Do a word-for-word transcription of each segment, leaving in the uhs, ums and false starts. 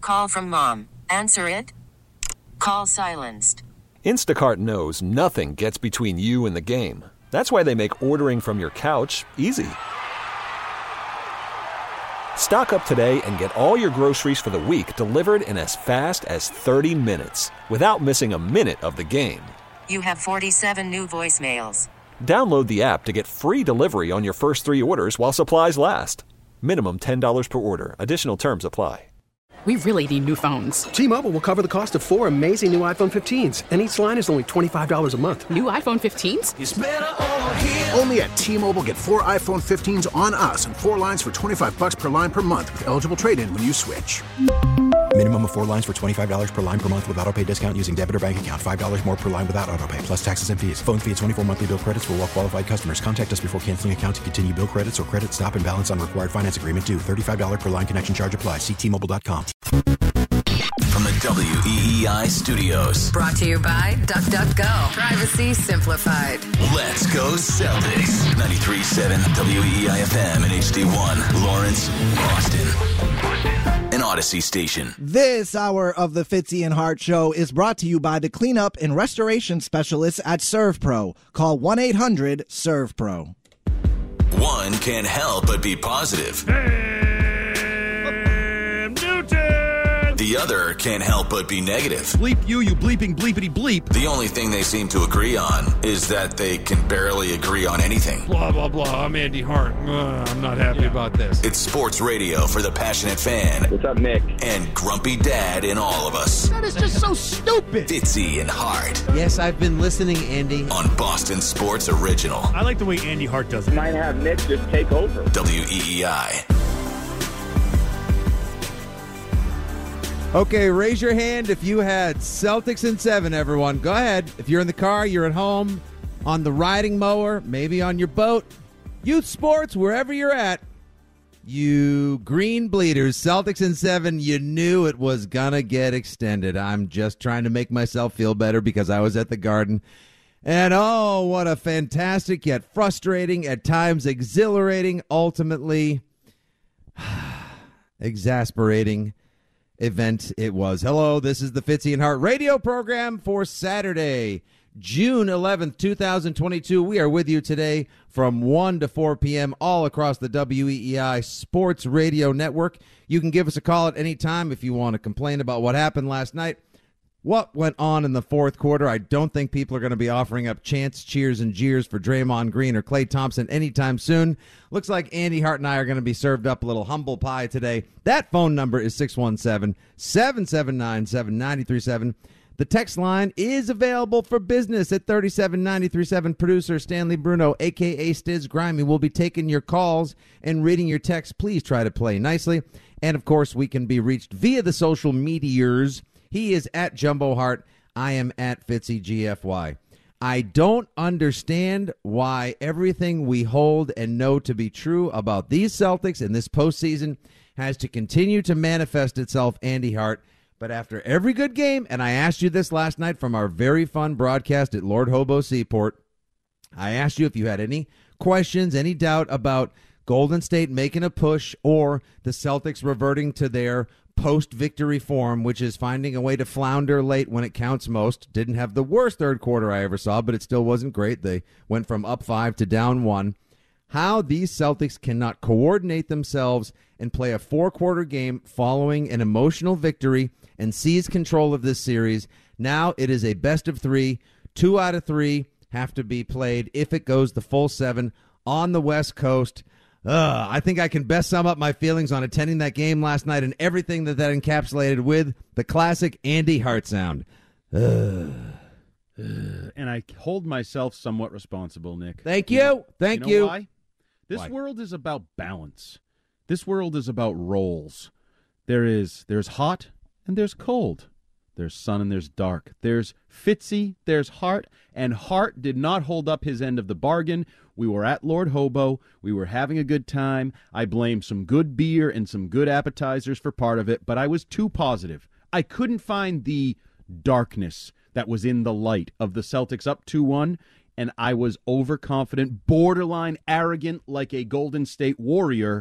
call from mom. Answer it. Call silenced. Instacart knows nothing gets between you and the game. That's why they make ordering from your couch easy. Stock up today and get all your groceries for the week delivered in as fast as thirty minutes without missing a minute of the game. You have forty-seven new voicemails. Download the app to get free delivery on your first three orders while supplies last. Minimum ten dollars per order. Additional terms apply. We really need new phones. T-Mobile will cover the cost of four amazing new iPhone fifteens, and each line is only twenty-five dollars a month. New iPhone fifteens? It's better over here. Only at T-Mobile, get four iPhone fifteens on us and four lines for twenty-five bucks per line per month with eligible trade-in when you switch. Minimum of four lines for twenty-five dollars per line per month with autopay discount using debit or bank account. five dollars more per line without autopay, plus taxes and fees. Phone fee at twenty-four monthly bill credits for well-qualified customers. Contact us before canceling account to continue bill credits or credit stop and balance on required finance agreement due. thirty-five dollars per line connection charge applies. See T Mobile dot com. From the W E E I studios. Brought to you by DuckDuckGo. Privacy simplified. Let's go Celtics. ninety-three point seven W E E I F M and H D one. Lawrence, Boston. An Odyssey station. This hour of the Fitzy and Hart Show is brought to you by the cleanup and restoration specialists at ServPro. Call one eight hundred serve pro. One can't help but be positive. The other can't help but be negative. Bleep you, you bleeping bleepity bleep. The only thing they seem to agree on is that they can barely agree on anything. Blah, blah, blah. I'm Andy Hart. Uh, I'm not happy yeah. about this. It's sports radio for the passionate fan. What's up, Nick? And grumpy dad in all of us. That is just so stupid. Fitzy and Hart. Yes, I've been listening, Andy. On Boston Sports Original. I like the way Andy Hart does it. Might have Nick just take over. W E E I. Okay, raise your hand if you had Celtics in seven, everyone. Go ahead. If you're in the car, you're at home, on the riding mower, maybe on your boat, youth sports, wherever you're at, you green bleeders, Celtics in seven, you knew it was going to get extended. I'm just trying to make myself feel better because I was at the Garden. And oh, what a fantastic yet frustrating, at times exhilarating, ultimately exasperating event it was. Hello, this is the Fitzy and Hart radio program for Saturday, June eleventh, twenty twenty-two. We are with you today from one to four p.m. all across the W E E I Sports Radio Network. You can give us a call at any time if you want to complain about what happened last night. What went on in the fourth quarter? I don't think people are going to be offering up chants, cheers, and jeers for Draymond Green or Klay Thompson anytime soon. Looks like Andy Hart and I are going to be served up a little humble pie today. That phone number is six one seven, seven seven nine, seven nine three seven. The text line is available for business at three seven nine three seven. Producer Stanley Bruno, a k a. Stiz Grimy, will be taking your calls and reading your texts. Please try to play nicely. And, of course, we can be reached via the social meteors. He is at Jumbo Hart. I am at Fitzy G F Y. I don't understand why everything we hold and know to be true about these Celtics in this postseason has to continue to manifest itself, Andy Hart. But after every good game, and I asked you this last night from our very fun broadcast at Lord Hobo Seaport, I asked you if you had any questions, any doubt about Golden State making a push or the Celtics reverting to their post-victory form, which is finding a way to flounder late when it counts most. Didn't have the worst third quarter I ever saw, but it still wasn't great. They went from up five to down one. How these Celtics cannot coordinate themselves and play a four-quarter game following an emotional victory and seize control of this series. Now it is a best of three. Two out of three have to be played if it goes the full seven on the West Coast. Uh, I think I can best sum up my feelings on attending that game last night and everything that that encapsulated with the classic Andy Hart sound. Uh, uh, and I hold myself somewhat responsible, Nick. Thank you. you. Know, Thank you. Know you. Why? This why? world is about balance. This world is about roles. There is there's hot and there's cold. There's sun and there's dark. There's Fitzy, there's Hart, and Hart did not hold up his end of the bargain. We were at Lord Hobo. We were having a good time. I blame some good beer and some good appetizers for part of it, but I was too positive. I couldn't find the darkness that was in the light of the Celtics up two one, and I was overconfident, borderline arrogant like a Golden State Warrior,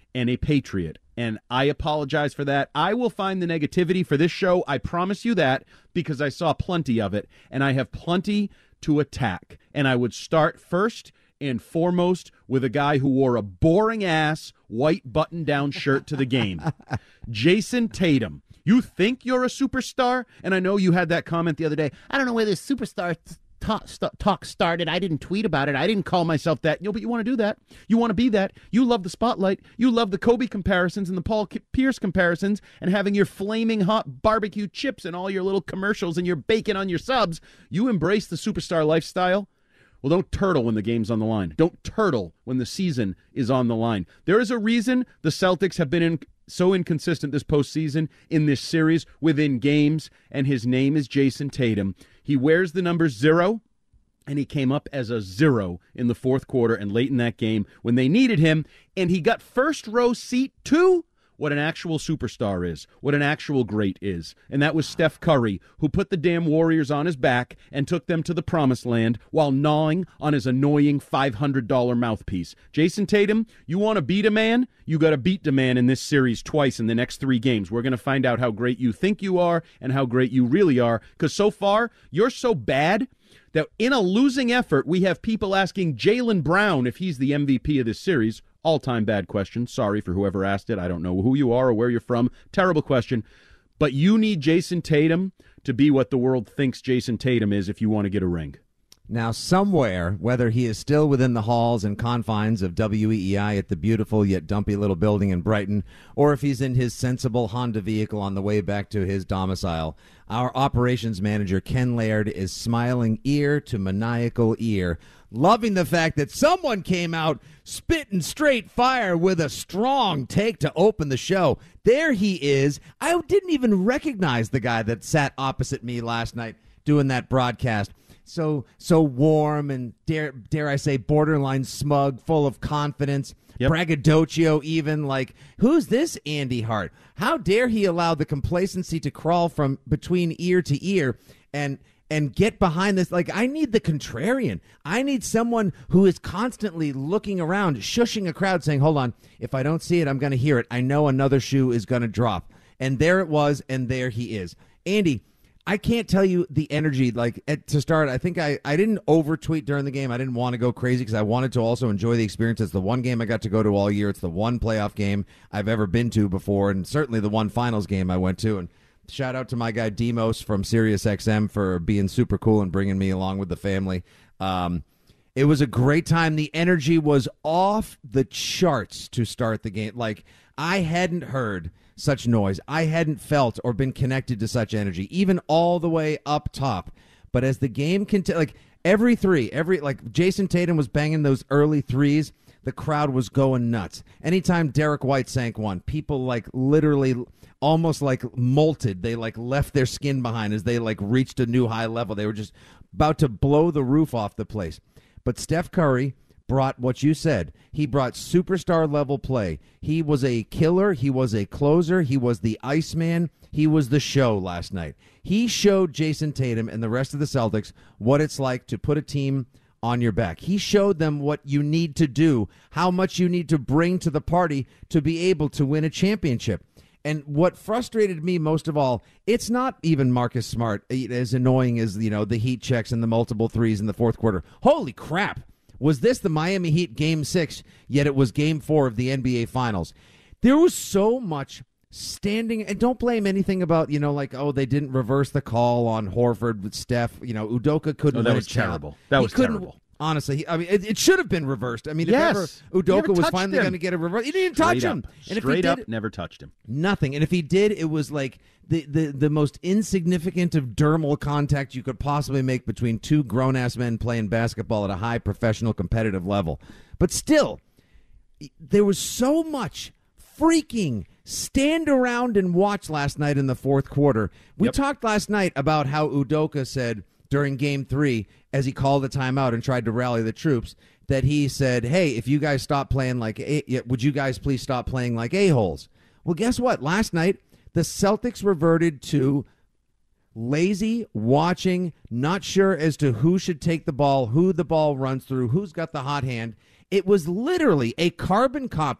and a patriot. And I apologize for that. I will find the negativity for this show. I promise you that, because I saw plenty of it, and I have plenty to attack. And I would start first and foremost with a guy who wore a boring-ass white button-down shirt to the game. Jason Tatum. You think you're a superstar? And I know you had that comment the other day. I don't know where this superstar talk, talk started. I didn't tweet about it. I didn't call myself that. You know, but you want to do that. You want to be that. You love the spotlight. You love the Kobe comparisons and the Paul Pierce comparisons and having your flaming hot barbecue chips and all your little commercials and your bacon on your subs. You embrace the superstar lifestyle. Well, don't turtle when the game's on the line. Don't turtle when the season is on the line. There is a reason the Celtics have been in, so inconsistent this postseason in this series within games, and his name is Jason Tatum. He wears the number zero, and he came up as a zero in the fourth quarter and late in that game when they needed him, and he got first row seat to what an actual superstar is, what an actual great is. And that was Steph Curry, who put the damn Warriors on his back and took them to the promised land while gnawing on his annoying five hundred dollars mouthpiece. Jason Tatum, you want to beat a man? You got to beat the man in this series twice in the next three games. We're going to find out how great you think you are and how great you really are, because so far, you're so bad that in a losing effort, we have people asking Jaylen Brown if he's the M V P of this series. All-time bad question. Sorry for whoever asked it. I don't know who you are or where you're from. Terrible question. But you need Jason Tatum to be what the world thinks Jason Tatum is if you want to get a ring. Now, somewhere, whether he is still within the halls and confines of W E E I at the beautiful yet dumpy little building in Brighton, or if he's in his sensible Honda vehicle on the way back to his domicile, our operations manager, Ken Laird, is smiling ear to maniacal ear, loving the fact that someone came out spitting straight fire with a strong take to open the show. There he is. I didn't even recognize the guy that sat opposite me last night doing that broadcast. So so warm and, dare dare I say, borderline smug, full of confidence, yep. Braggadocio even, like, who's this Andy Hart? How dare he allow the complacency to crawl from between ear to ear and and get behind this? Like, I need the contrarian. I need someone who is constantly looking around, shushing a crowd, saying, hold on, if I don't see it, I'm going to hear it. I know another shoe is going to drop. And there it was, and there he is. Andy, I can't tell you the energy, like, at, to start, I think I, I didn't over-tweet during the game. I didn't want to go crazy because I wanted to also enjoy the experience. It's the one game I got to go to all year. It's the one playoff game I've ever been to before, and certainly the one finals game I went to. And shout out to my guy Demos from Sirius X M for being super cool and bringing me along with the family. Um, it was a great time. The energy was off the charts to start the game. Like, I hadn't heard such noise. I hadn't felt or been connected to such energy, even all the way up top. But as the game continued, like every three, every like Jason Tatum was banging those early threes, the crowd was going nuts. Anytime Derek White sank one, people like literally almost like molted. They like left their skin behind as they like reached a new high level. They were just about to blow the roof off the place. But Steph Curry brought what you said. He brought superstar level play. He was a killer. He was a closer. He was the Iceman. He was the show last night. He showed Jason Tatum and the rest of the Celtics what it's like to put a team on your back. He showed them what you need to do, how much you need to bring to the party to be able to win a championship. And what frustrated me most of all, it's not even Marcus Smart, as annoying as, you know, the heat checks and the multiple threes in the fourth quarter. Holy crap. Was this the Miami Heat Game six, yet it was Game four of the N B A Finals? There was so much standing, and don't blame anything about, you know, like, oh, they didn't reverse the call on Horford with Steph. You know, Udoka couldn't. Oh, that was terrible. That was terrible. Honestly, he, I mean, it, it should have been reversed. I mean, if yes. ever Udoka was finally going to get a reverse, he didn't touch Straight him. Up. And if Straight he did, up, never touched him. Nothing. And if he did, it was like the, the, the most insignificant of dermal contact you could possibly make between two grown-ass men playing basketball at a high professional competitive level. But still, there was so much freaking stand around and watch last night in the fourth quarter. We yep. talked last night about how Udoka said during Game three, as he called the timeout and tried to rally the troops, that he said, hey, if you guys stop playing like, a- would you guys please stop playing like a-holes? Well, guess what? Last night, the Celtics reverted to lazy watching, not sure as to who should take the ball, who the ball runs through, who's got the hot hand. It was literally a carbon copy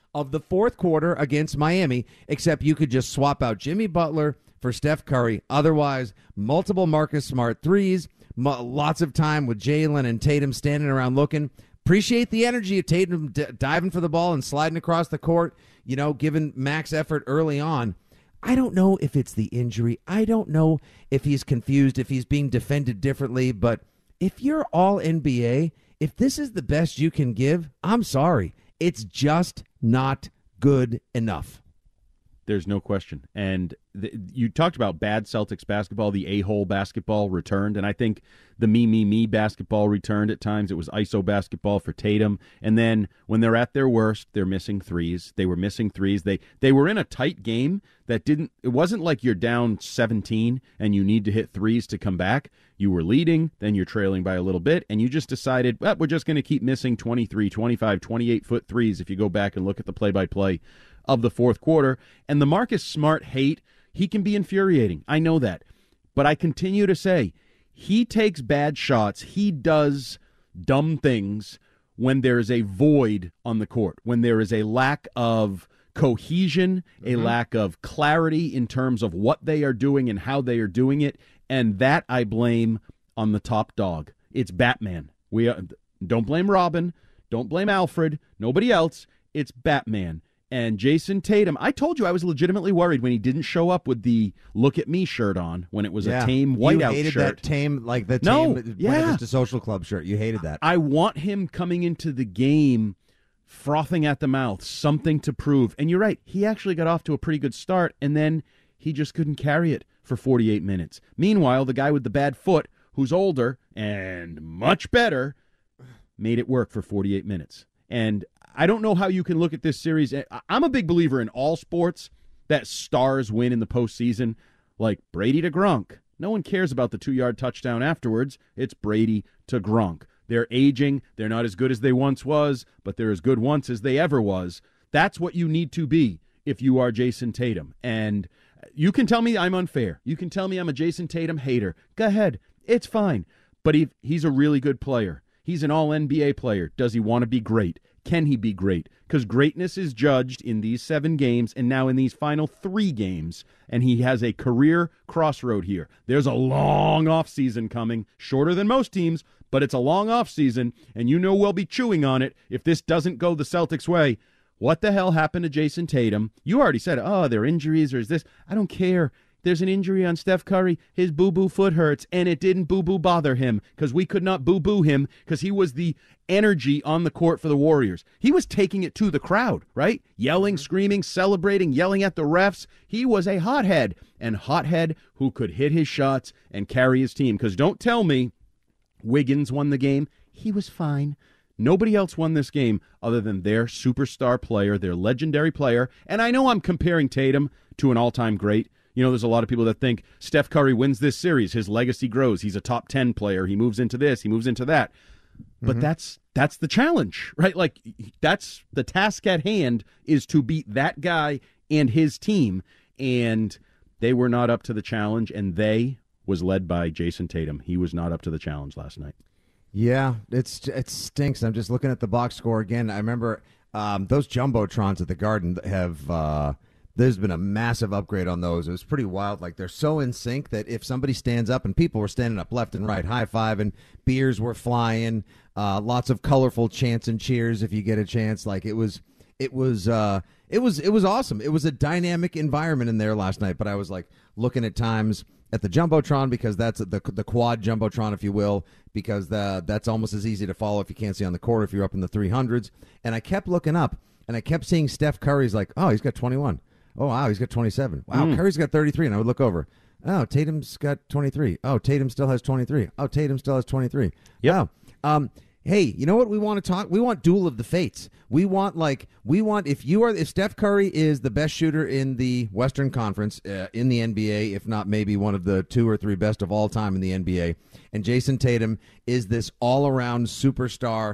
of the fourth quarter against Miami, except you could just swap out Jimmy Butler for Steph Curry. Otherwise, multiple Marcus Smart threes, mo- lots of time with Jalen and Tatum standing around looking. Appreciate the energy of Tatum d- diving for the ball and sliding across the court, you know, giving max effort early on. I don't know if it's the injury. I don't know if he's confused, if he's being defended differently. But if you're all N B A, if this is the best you can give, I'm sorry. It's just not good enough. There's no question. And the, you talked about bad Celtics basketball, the a-hole basketball returned, and I think the me, me, me basketball returned at times. It was I S O basketball for Tatum. And then when they're at their worst, they're missing threes. They were missing threes. They they were in a tight game that didn't – it wasn't like you're down seventeen and you need to hit threes to come back. You were leading, then you're trailing by a little bit, and you just decided, well, we're just going to keep missing twenty-three, twenty-five, twenty-eight-foot threes if you go back and look at the play-by-play of the fourth quarter. And the Marcus Smart hate, he can be infuriating. I know that. But I continue to say, he takes bad shots. He does dumb things when there is a void on the court, when there is a lack of cohesion, a mm-hmm. lack of clarity in terms of what they are doing and how they are doing it. And that I blame on the top dog. It's Batman. We are, don't blame Robin. Don't blame Alfred. Nobody else. It's Batman. And Jason Tatum, I told you I was legitimately worried when he didn't show up with the "Look at Me" shirt on when it was yeah. a tame whiteout shirt. You hated shirt. that tame, like the no, tame yeah. just a social club shirt. You hated that. I want him coming into the game frothing at the mouth, something to prove. And you're right, he actually got off to a pretty good start, and then he just couldn't carry it for forty-eight minutes. Meanwhile, the guy with the bad foot, who's older and much better, made it work for forty-eight minutes. And I don't know how you can look at this series. I'm a big believer in all sports that stars win in the postseason, like Brady to Gronk. No one cares about the two-yard touchdown afterwards. It's Brady to Gronk. They're aging. They're not as good as they once was, but they're as good once as they ever was. That's what you need to be if you are Jason Tatum. And you can tell me I'm unfair. You can tell me I'm a Jason Tatum hater. Go ahead. It's fine. But he, he's a really good player. He's an all N B A player. Does he want to be great? Can he be great? Because greatness is judged in these seven games and now in these final three games, and he has a career crossroad here. There's a long offseason coming, shorter than most teams, but it's a long offseason, and you know we'll be chewing on it if this doesn't go the Celtics' way. What the hell happened to Jason Tatum? You already said, oh, there are injuries or is this? I don't care. There's an injury on Steph Curry. His boo-boo foot hurts, and it didn't boo-boo bother him because we could not boo-boo him because he was the energy on the court for the Warriors. He was taking it to the crowd, right? Yelling, screaming, celebrating, yelling at the refs. He was a hothead, and hothead who could hit his shots and carry his team. Because don't tell me Wiggins won the game. He was fine. Nobody else won this game other than their superstar player, their legendary player. And I know I'm comparing Tatum to an all-time great. You know, there's a lot of people that think Steph Curry wins this series. His legacy grows. He's a top ten player. He moves into this. He moves into that. But mm-hmm. that's that's the challenge, right? Like, that's the task at hand is to beat that guy and his team. And they were not up to the challenge, and they was led by Jason Tatum. He was not up to the challenge last night. Yeah, it's it stinks. I'm just looking at the box score again. I remember um, those Jumbotrons at the Garden have uh, – there's been a massive upgrade on those. It was pretty wild. Like, they're so in sync that if somebody stands up, and people were standing up left and right, high-fiving, beers were flying, uh, lots of colorful chants and cheers if you get a chance. Like, it was it was uh, it was it was awesome. It was a dynamic environment in there last night, but I was like looking at times at the Jumbotron because that's the the quad Jumbotron, if you will, because the, that's almost as easy to follow if you can't see on the court if you're up in the three hundreds. And I kept looking up, and I kept seeing Steph Curry's like, oh, he's got twenty-one. Oh, wow, he's got twenty-seven. Wow, mm. Curry's got thirty-three. And I would look over. Oh, Tatum's got twenty-three. Oh, Tatum still has twenty-three. Oh, Tatum still has twenty-three. Yeah. Wow. Um, hey, you know what we want to talk? We want duel of the fates. We want, like, we want, if you are, if Steph Curry is the best shooter in the Western Conference, uh, in the N B A, if not maybe one of the two or three best of all time in the N B A, and Jason Tatum is this all-around superstar,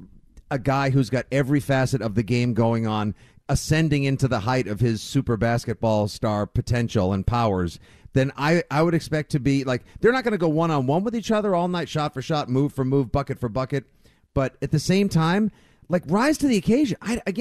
a guy who's got every facet of the game going on, ascending into the height of his super basketball star potential and powers, then I, I would expect to be like, they're not going to go one-on-one with each other all night, shot for shot, move for move, bucket for bucket. But at the same time, like, rise to the occasion. I, again,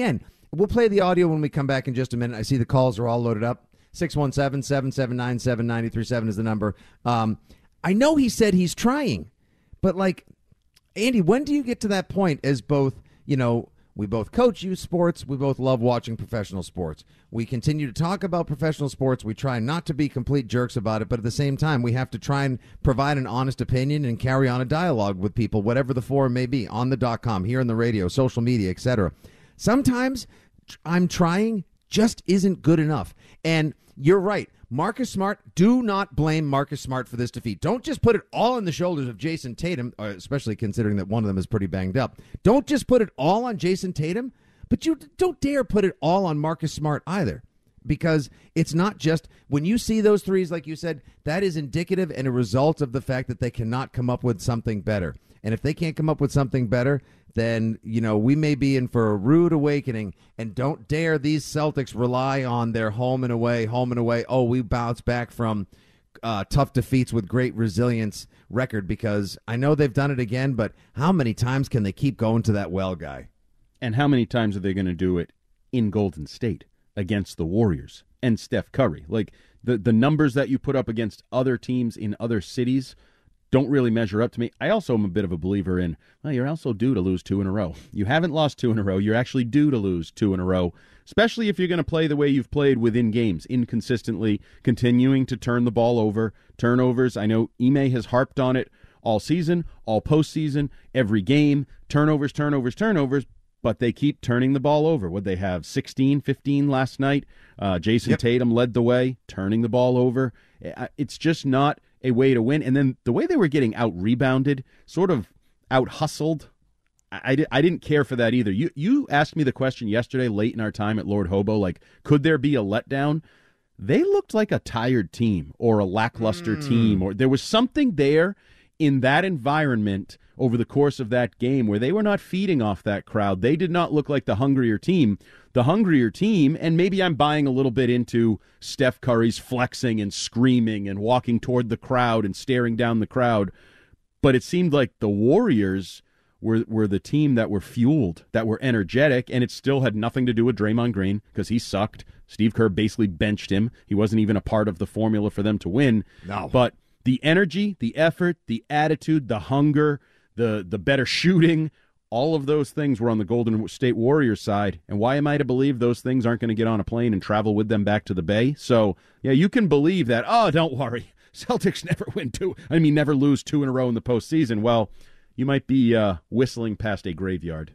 we'll play the audio when we come back in just a minute. I see the calls are all loaded up. six one seven, seven seven nine, seven nine three seven is the number. Um, I know he said he's trying, but, like, Andy, when do you get to that point as both, you know, we both coach youth sports, we both love watching professional sports. We continue to talk about professional sports. We try not to be complete jerks about it, but at the same time, we have to try and provide an honest opinion and carry on a dialogue with people, whatever the forum may be, on the dot com, here on the radio, social media, et cetera. Sometimes I'm trying just isn't good enough. And you're right. Marcus Smart, do not blame Marcus Smart for this defeat. Don't just put it all on the shoulders of Jason Tatum, especially considering that one of them is pretty banged up. Don't just put it all on Jason Tatum, but you don't dare put it all on Marcus Smart either, because it's not just when you see those threes, like you said, that is indicative and a result of the fact that they cannot come up with something better. And if they can't come up with something better, then, you know, we may be in for a rude awakening. And don't dare these Celtics rely on their home and away, home and away. Oh, we bounce back from uh, tough defeats with great resilience record, because I know they've done it again, but how many times can they keep going to that well, Guy? And how many times are they going to do it in Golden State against the Warriors and Steph Curry? Like, the, the numbers that you put up against other teams in other cities don't really measure up to me. I also am a bit of a believer in, well, you're also due to lose two in a row. You haven't lost two in a row. You're actually due to lose two in a row, especially if you're going to play the way you've played within games, inconsistently, continuing to turn the ball over, turnovers. I know Ime has harped on it all season, all postseason, every game, turnovers, turnovers, turnovers, but they keep turning the ball over. Would they have sixteen, fifteen last night? Uh, Jason yep. Tatum led the way, turning the ball over. It's just not a way to win. And then the way they were getting out-rebounded, sort of out-hustled, I, I didn't care for that either. You you asked me the question yesterday late in our time at Lord Hobo, like, could there be a letdown? They looked like a tired team or a lackluster mm. team, or there was something there in that environment over the course of that game where they were not feeding off that crowd. They did not look like the hungrier team. The hungrier team, and maybe I'm buying a little bit into Steph Curry's flexing and screaming and walking toward the crowd and staring down the crowd, but it seemed like the Warriors were were the team that were fueled, that were energetic, and it still had nothing to do with Draymond Green because he sucked. Steve Kerr basically benched him. He wasn't even a part of the formula for them to win. No. But the energy, the effort, the attitude, the hunger, the the better shooting, all of those things were on the Golden State Warriors side. And why am I to believe those things aren't going to get on a plane and travel with them back to the Bay? So, yeah, you can believe that, oh, don't worry, Celtics never win two, I mean, never lose two in a row in the postseason. Well, you might be uh, whistling past a graveyard.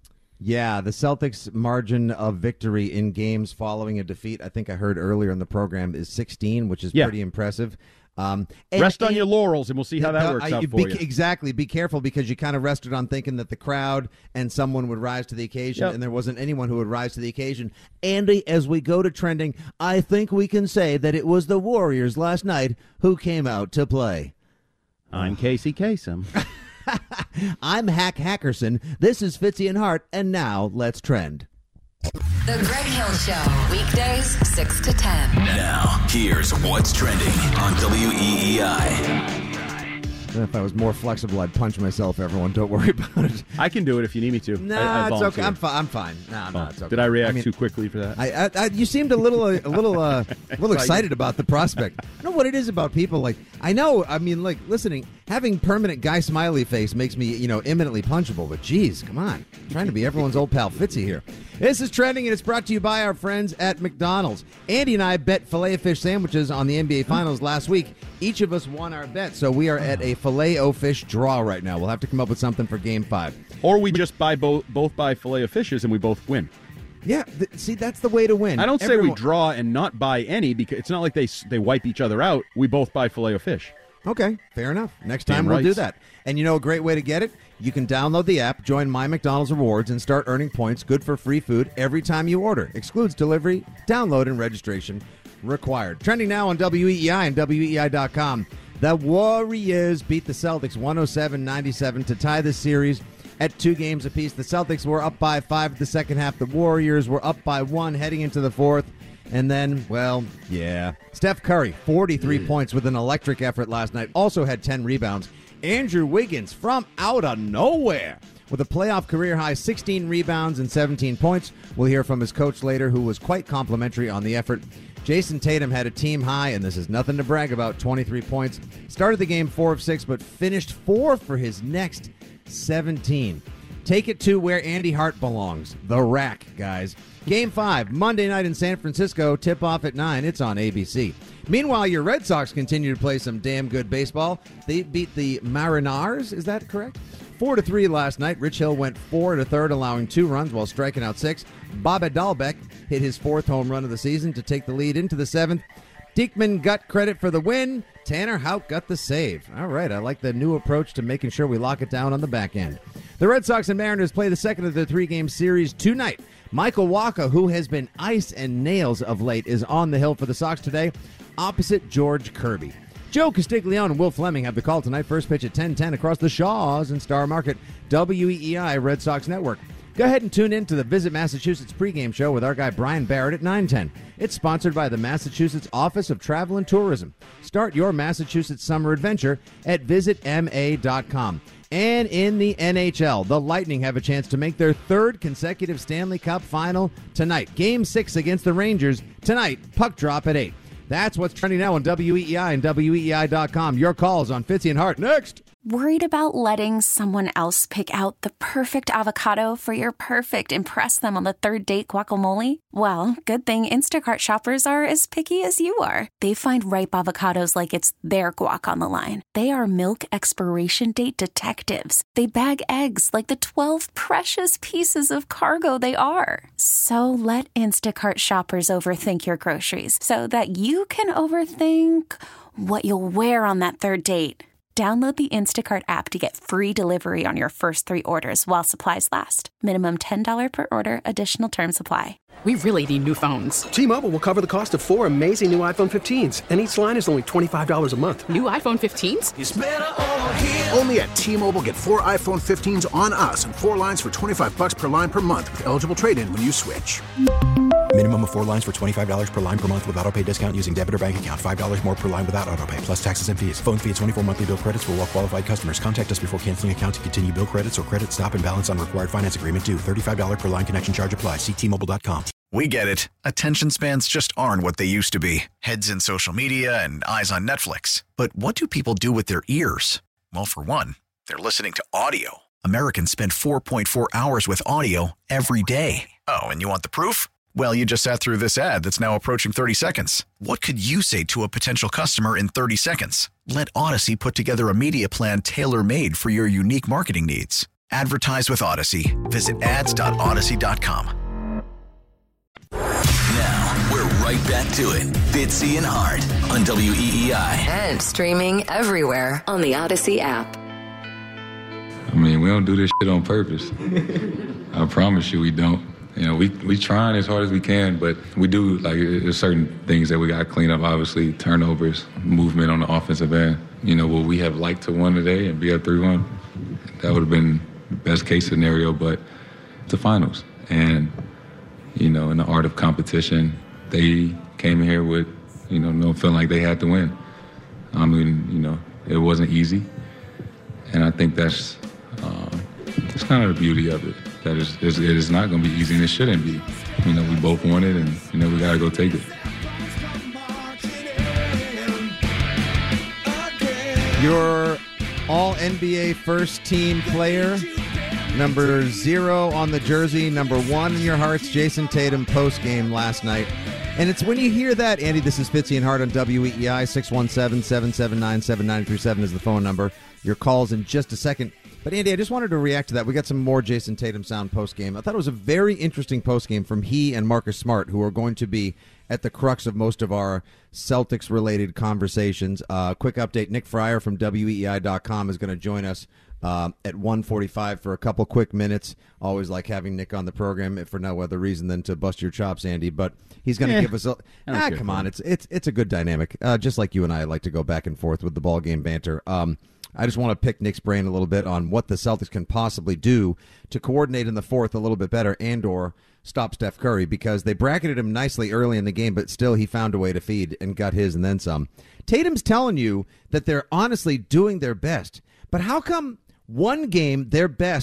Yeah, the Celtics' margin of victory in games following a defeat, I think I heard earlier in the program, is sixteen, which is yeah. pretty impressive. Um, and, Rest on and, your laurels, and we'll see how that uh, works out I, for be, you. Exactly. Be careful, because you kind of rested on thinking that the crowd and someone would rise to the occasion, yep. and there wasn't anyone who would rise to the occasion. Andy, as we go to trending, I think we can say that it was the Warriors last night who came out to play. I'm Casey Kasem. I'm Hack Hackerson. This is Fitzy and Hart, and now let's trend. The Greg Hill Show, weekdays six to ten. Now, here's what's trending on W E E I. If I was more flexible, I'd punch myself, everyone. Don't worry about it. I can do it if you need me to. No, I, I it's okay. I'm, fi- I'm fine. No, no, it's okay. Did I react I mean, too quickly for that? I, I, I, you seemed a little, a little, uh, a little excited about the prospect. I don't know what it is about people. Like, I know. I mean, like, listening, having permanent Guy Smiley face makes me, you know, imminently punchable. But geez, come on, I'm trying to be everyone's old pal Fitzy here. This is trending, and it's brought to you by our friends at McDonald's. Andy and I bet Filet-O-Fish sandwiches on the N B A Finals last week. Each of us won our bet, so we are at a Filet-O-Fish draw right now. We'll have to come up with something for Game Five, or we just buy both both buy Filet-O-Fishes and we both win. Yeah, th- see, that's the way to win. I don't Everyone- say we draw and not buy any, because it's not like they they wipe each other out. We both buy Filet-O-Fish. Okay, fair enough. Next time Damn we'll right. do that. And you know a great way to get it? You can download the app, join My McDonald's Rewards, and start earning points good for free food every time you order. Excludes delivery, download, and registration required. Trending now on W E E I and W E E I dot com. The Warriors beat the Celtics one oh seven ninety-seven to tie the series at two games apiece. The Celtics were up by five at the second half. The Warriors were up by one heading into the fourth. And then, well, yeah. Steph Curry, forty-three mm. points with an electric effort last night. Also had ten rebounds. Andrew Wiggins, from out of nowhere, with a playoff career-high sixteen rebounds and seventeen points. We'll hear from his coach later, who was quite complimentary on the effort. Jason Tatum had a team high, and this is nothing to brag about, twenty-three points. Started the game four of six, but finished four for his next seventeen. Take it to where Andy Hart belongs, the rack, guys. Game five, Monday night in San Francisco, tip-off at nine. It's on A B C. Meanwhile, your Red Sox continue to play some damn good baseball. They beat the Mariners, is that correct? Four to three last night. Rich Hill went four to third, allowing two runs while striking out six. Bob Adalbeck hit his fourth home run of the season to take the lead into the seventh. Diekman got credit for the win. Tanner Houck got the save. All right, I like the new approach to making sure we lock it down on the back end. The Red Sox and Mariners play the second of the three-game series tonight. Michael Wacha, who has been ice and nails of late, is on the hill for the Sox today, opposite George Kirby. Joe Castiglione and Will Fleming have the call tonight. First pitch at ten ten across the Shaws and Star Market, W E E I Red Sox Network. Go ahead and tune in to the Visit Massachusetts pregame show with our guy Brian Barrett at nine ten. It's sponsored by the Massachusetts Office of Travel and Tourism. Start your Massachusetts summer adventure at visit m a dot com. And in the N H L, the Lightning have a chance to make their third consecutive Stanley Cup final tonight. Game six against the Rangers tonight, puck drop at eight. That's what's trending now on W E E I and W E E I dot com. Your calls on Fitzy and Hart next. Worried about letting someone else pick out the perfect avocado for your perfect impress them on the third date guacamole? Well, good thing Instacart shoppers are as picky as you are. They find ripe avocados like it's their guac on the line. They are milk expiration date detectives. They bag eggs like the twelve precious pieces of cargo they are. So let Instacart shoppers overthink your groceries so that you can overthink what you'll wear on that third date. Download the Instacart app to get free delivery on your first three orders while supplies last. Minimum ten dollars per order. Additional terms apply. We really need new phones. T-Mobile will cover the cost of four amazing new iPhone fifteens, and each line is only twenty-five dollars a month. New iPhone fifteens? It's better over here. Only at T-Mobile, get four iPhone fifteens on us and four lines for twenty-five bucks per line per month with eligible trade-in when you switch. Minimum of four lines for twenty-five dollars per line per month with autopay discount using debit or bank account. five dollars more per line without autopay, plus taxes and fees. Phone fee at twenty-four monthly bill credits for well-qualified customers. Contact us before canceling account to continue bill credits or credit stop and balance on required finance agreement due. thirty-five dollars per line connection charge applies. See T Mobile dot com. We get it. Attention spans just aren't what they used to be. Heads in social media and eyes on Netflix. But what do people do with their ears? Well, for one, they're listening to audio. Americans spend four point four hours with audio every day. Oh, and you want the proof? Well, you just sat through this ad that's now approaching thirty seconds. What could you say to a potential customer in thirty seconds? Let Odyssey put together a media plan tailor-made for your unique marketing needs. Advertise with Odyssey. Visit ads dot odyssey dot com. Now, we're right back to it. Fitzy and Hart on W E E I. And streaming everywhere on the Odyssey app. I mean, we don't do this shit on purpose. I promise you we don't. You know, we we trying as hard as we can, but we do, like, there's certain things that we got to clean up, obviously, turnovers, movement on the offensive end. You know, will we have liked to win today and be at three one? That would have been the best case scenario, but it's the finals. And, you know, in the art of competition, they came here with, you know, no feeling like they had to win. I mean, you know, it wasn't easy. And I think that's, um, it's kind of the beauty of it. That is, it is not going to be easy, and it shouldn't be. You know, we both want it, and, you know, we got to go take it. Your all-N B A first-team player, number zero on the jersey, number one in your hearts, Jason Tatum, post-game last night. And it's when you hear that, Andy, this is Fitzy and Hart on W E E I, six one seven, seven seven nine, seven nine three seven is the phone number. Your calls in just a second. But, Andy, I just wanted to react to that. We got some more Jason Tatum sound post-game. I thought it was a very interesting post-game from he and Marcus Smart, who are going to be at the crux of most of our Celtics-related conversations. Uh, quick update, Nick Fryer from W E E I dot com is going to join us uh, at one forty-five for a couple quick minutes. Always like having Nick on the program, if for no other reason than to bust your chops, Andy. But he's going to Yeah. give us a... Ah, come on. It's, it's, it's a good dynamic. Uh, just like you and I like to go back and forth with the ball game banter. Um I just want to pick Nick's brain a little bit on what the Celtics can possibly do to coordinate in the fourth a little bit better and or stop Steph Curry, because they bracketed him nicely early in the game, but still he found a way to feed and got his and then some. Tatum's telling you that they're honestly doing their best, but how come one game their best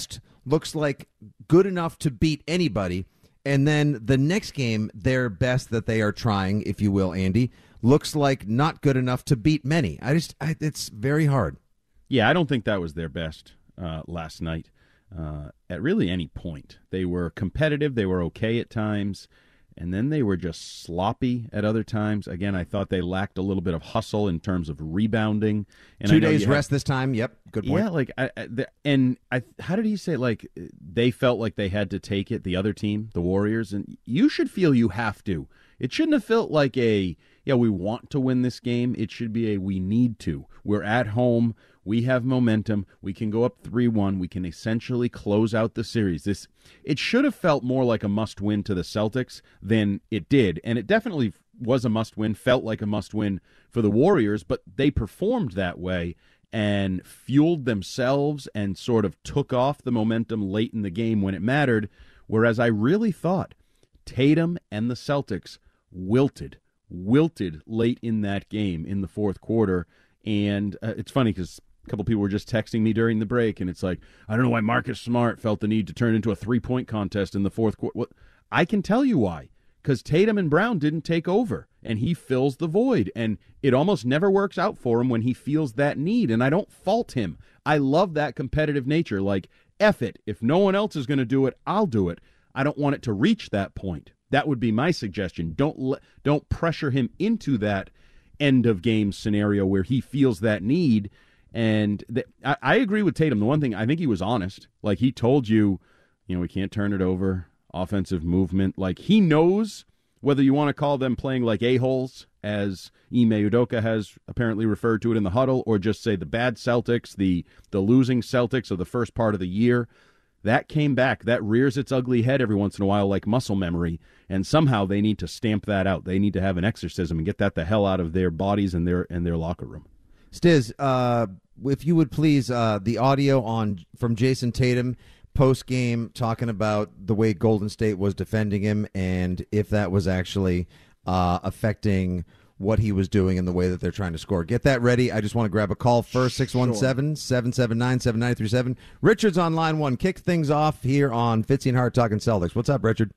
looks like good enough to beat anybody. And then the next game, their best that they are trying, if you will, Andy, looks like not good enough to beat many. I just, I, it's very hard. Yeah, I don't think that was their best uh, last night uh, at really any point. They were competitive. They were okay at times. And then they were just sloppy at other times. Again, I thought they lacked a little bit of hustle in terms of rebounding. And Two I know days you rest had, this time. Yep, good point. Yeah, like I, I, the, and I. How did he say? Like they felt like they had to take it. The other team, the Warriors, and you should feel you have to. It shouldn't have felt like a yeah we want to win this game. It should be a we need to. We're at home. We have momentum. We can go up three one. We can essentially close out the series. This it should have felt more like a must-win to the Celtics than it did, and it definitely was a must-win, felt like a must-win for the Warriors, but they performed that way and fueled themselves and sort of took off the momentum late in the game when it mattered, whereas I really thought Tatum and the Celtics wilted, wilted late in that game in the fourth quarter, and uh, it's funny because a couple people were just texting me during the break, and it's like, I don't know why Marcus Smart felt the need to turn into a three-point contest in the fourth quarter. Well, I can tell you why. Because Tatum and Brown didn't take over, and he fills the void, and it almost never works out for him when he feels that need, and I don't fault him. I love that competitive nature. Like, F it. If no one else is going to do it, I'll do it. I don't want it to reach that point. That would be my suggestion. Don't le- don't pressure him into that end-of-game scenario where he feels that need. And th- I, I agree with Tatum. The one thing, I think he was honest. Like, he told you, you know, we can't turn it over, offensive movement. Like, he knows whether you want to call them playing like a-holes, as Ime Udoka has apparently referred to it in the huddle, or just say the bad Celtics, the the losing Celtics of the first part of the year. That came back. That rears its ugly head every once in a while like muscle memory, and somehow they need to stamp that out. They need to have an exorcism and get that the hell out of their bodies and their and their locker room. Stiz, uh, if you would please, uh, the audio on from Jason Tatum post-game talking about the way Golden State was defending him and if that was actually uh, affecting what he was doing and the way that they're trying to score. Get that ready. I just want to grab a call first, six one seven, seven seven nine, seven nine three seven. Richard's on line one. Kick things off here on Fitzy and Hart talking Celtics. What's up, Richard?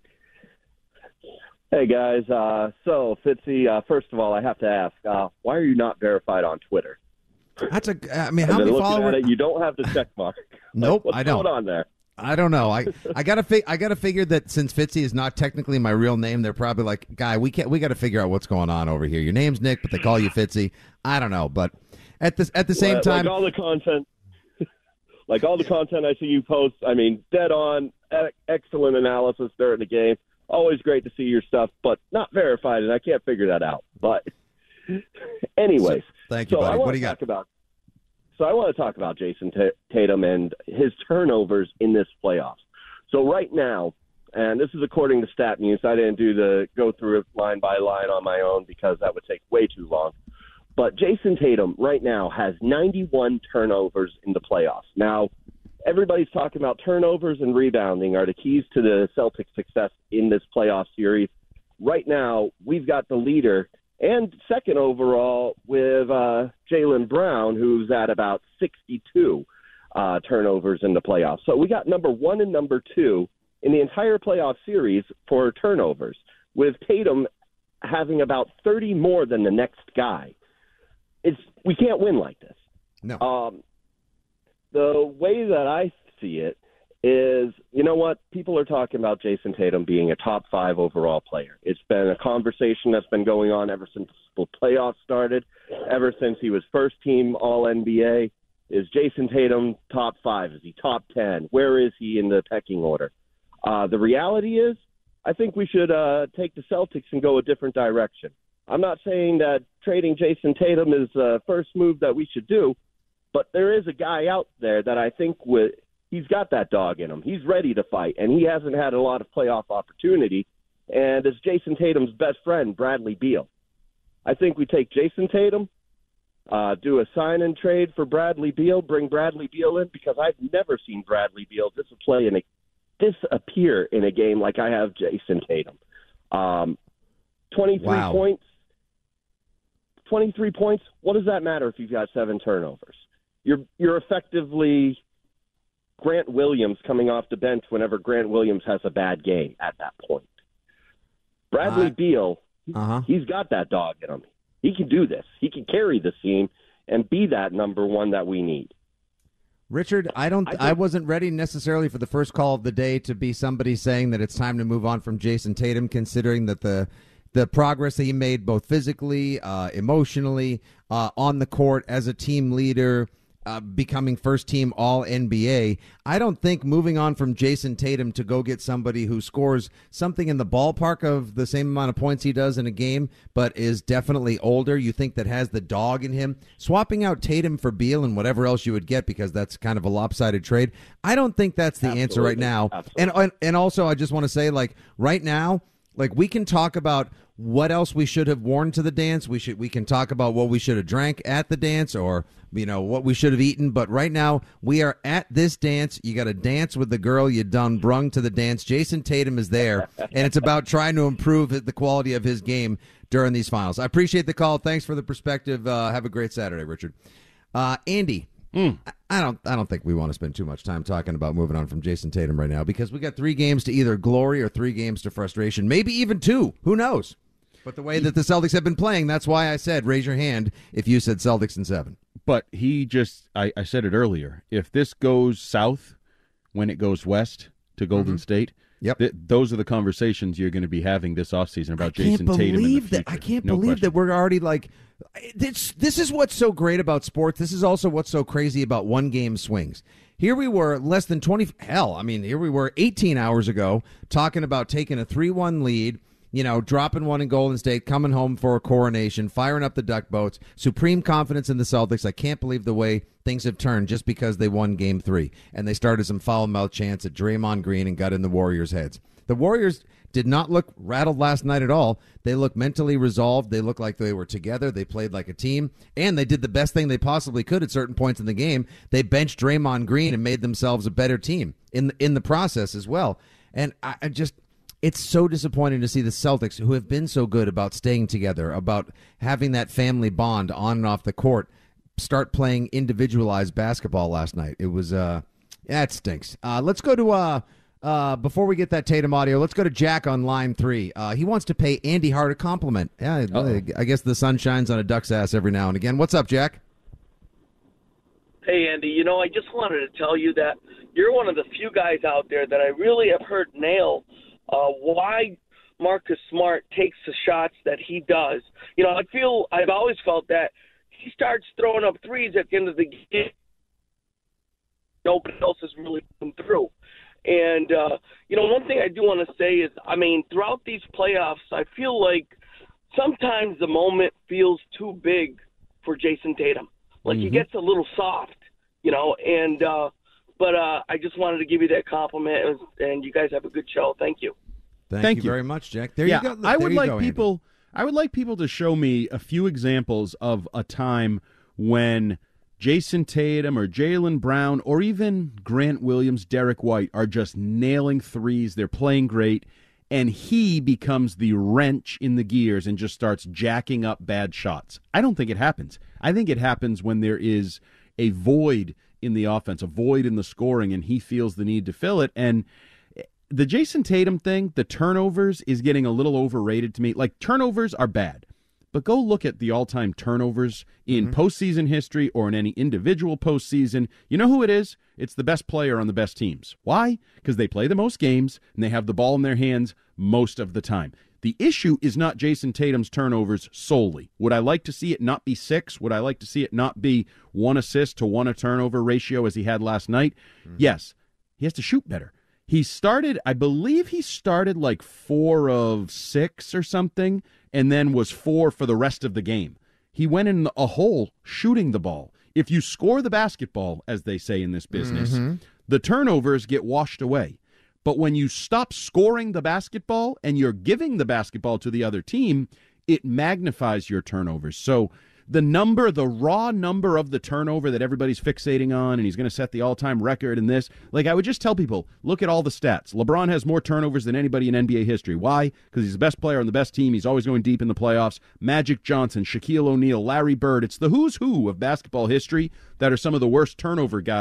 Hey, guys. Uh, so, Fitzy, uh, first of all, I have to ask, uh, why are you not verified on Twitter? That's a. I mean, how and many looking followers? At it, you don't have the check mark. Nope, What's I don't. What's going on there? I don't know. I I gotta fi- I gotta figure that since Fitzy is not technically my real name, they're probably like, guy, we can't. We got to figure out what's going on over here. Your name's Nick, but they call you Fitzy. I don't know, but at this at the same like, time, like all the content, like all the content I see you post. I mean, dead on, excellent analysis during the game. Always great to see your stuff, but not verified, and I can't figure that out. But anyways, so, thank you, so buddy. I What do you talk got? About, so I want to talk about Jason T- Tatum and his turnovers in this playoffs. So right now, and this is according to StatMuse, I didn't do the go through it line by line on my own because that would take way too long. But Jason Tatum right now has ninety-one turnovers in the playoffs. Now, everybody's talking about turnovers and rebounding are the keys to the Celtics' success in this playoff series. Right now, we've got the leader and second overall with uh, Jaylen Brown, who's at about sixty-two uh, turnovers in the playoffs. So we got number one and number two in the entire playoff series for turnovers, with Tatum having about thirty more than the next guy. It's we can't win like this. No. Um, the way that I see it is, you know what? People are talking about Jason Tatum being a top five overall player. It's been a conversation that's been going on ever since the playoffs started, ever since he was first team All N B A. Is Jason Tatum top five? Is he top ten? Where is he in the pecking order? Uh, the reality is, I think we should uh, take the Celtics and go a different direction. I'm not saying that trading Jason Tatum is the first move that we should do, but there is a guy out there that I think would, he's got that dog in him. He's ready to fight, and he hasn't had a lot of playoff opportunity. And it's Jason Tatum's best friend, Bradley Beal. I think we take Jason Tatum, uh, do a sign and trade for Bradley Beal, bring Bradley Beal in, because I've never seen Bradley Beal display in a, disappear in a game like I have Jason Tatum. Um, twenty-three wow. points. twenty-three points, what does that matter if you've got seven turnovers? You're you're effectively Grant Williams coming off the bench whenever Grant Williams has a bad game at that point. Bradley Uh, Beal, uh-huh. he's got that dog in him. He can do this. He can carry the team and be that number one that we need. Richard, I don't. I I, think- wasn't ready necessarily for the first call of the day to be somebody saying that it's time to move on from Jason Tatum, considering that the the progress that he made both physically, uh, emotionally, uh, on the court as a team leader, uh, becoming first team All N B A. I don't think moving on from Jason Tatum to go get somebody who scores something in the ballpark of the same amount of points he does in a game, but is definitely older, you think that has the dog in him, swapping out Tatum for Beal and whatever else you would get, because that's kind of a lopsided trade. I don't think that's the Absolutely. answer right now. Absolutely. And, and and also, I just want to say, like, right now, like, we can talk about what else we should have worn to the dance. We should we can talk about what we should have drank at the dance, or, you know, what we should have eaten. But right now, we are at this dance. You got to dance with the girl you done brung to the dance. Jason Tatum is there, and it's about trying to improve the quality of his game during these finals. I appreciate the call. Thanks for the perspective. Uh, have a great Saturday, Richard. Uh, Andy. Mm. I don't. I don't think we want to spend too much time talking about moving on from Jason Tatum right now, because we got three games to either glory or three games to frustration, maybe even two. Who knows? But the way that the Celtics have been playing, that's why I said raise your hand if you said Celtics in seven. But he just, I, I said it earlier, if this goes south when it goes west to Golden Mm-hmm. State, yep. th- those are the conversations you're going to be having this offseason about I Jason can't Tatum in the believe future. that. I can't No believe question. that we're already like. This, this is what's so great about sports. This is also what's so crazy about one game swings. Here we were less than twenty. Hell, I mean, here we were eighteen hours ago talking about taking a three one lead, you know, dropping one in Golden State, coming home for a coronation, firing up the duck boats, supreme confidence in the Celtics. I can't believe the way things have turned just because they won game three. And they started some foul mouth chants at Draymond Green and got in the Warriors' heads. The Warriors did not look rattled last night at all. They looked mentally resolved. They looked like they were together. They played like a team. And they did the best thing they possibly could at certain points in the game. They benched Draymond Green and made themselves a better team in the, in the process as well. And I, I just... It's so disappointing to see the Celtics, who have been so good about staying together, about having that family bond on and off the court, start playing individualized basketball last night. It was, uh, yeah, it stinks. Uh, let's go to, uh, uh, before we get that Tatum audio, let's go to Jack on line three. Uh, he wants to pay Andy Hart a compliment. Yeah, Uh-oh. I guess the sun shines on a duck's ass every now and again. What's up, Jack? Hey, Andy, you know, I just wanted to tell you that you're one of the few guys out there that I really have heard nail uh, why Marcus Smart takes the shots that he does. You know, I feel I've always felt that he starts throwing up threes at the end of the game. Nobody else has really come through. And, uh, you know, one thing I do want to say is, I mean, throughout these playoffs, I feel like sometimes the moment feels too big for Jason Tatum. Like Mm-hmm. he gets a little soft, you know, and uh, but uh, I just wanted to give you that compliment, and, and you guys have a good show. Thank you. Thank, Thank you you. very much, Jack. There yeah, you go. I There would you like go, Andy. people. I would like people to show me a few examples of a time when Jason Tatum or Jaylen Brown or even Grant Williams, Derek White are just nailing threes. They're playing great, and he becomes the wrench in the gears and just starts jacking up bad shots. I don't think it happens. I think it happens when there is a void in the offense, a void in the scoring, and he feels the need to fill it. And the Jason Tatum thing, the turnovers, is getting a little overrated to me. Like, turnovers are bad, but go look at the all-time turnovers in Mm-hmm. postseason history or in any individual postseason. You know who it is? It's the best player on the best teams. Why? Because they play the most games, and they have the ball in their hands most of the time. The issue is not Jason Tatum's turnovers solely. Would I like to see it not be six? Would I like to see it not be one assist to one a turnover ratio as he had last night? Mm-hmm. Yes. He has to shoot better. He started, I believe he started like four of six or something, and then was four for the rest of the game. He went in a hole shooting the ball. If you score the basketball, as they say in this business, Mm-hmm. the turnovers get washed away. But when you stop scoring the basketball and you're giving the basketball to the other team, it magnifies your turnovers. So the number, the raw number of the turnover that everybody's fixating on, and he's going to set the all-time record in this, like I would just tell people, look at all the stats. LeBron has more turnovers than anybody in N B A history. Why? Because he's the best player on the best team. He's always going deep in the playoffs. Magic Johnson, Shaquille O'Neal, Larry Bird. It's the who's who of basketball history that are some of the worst turnover guys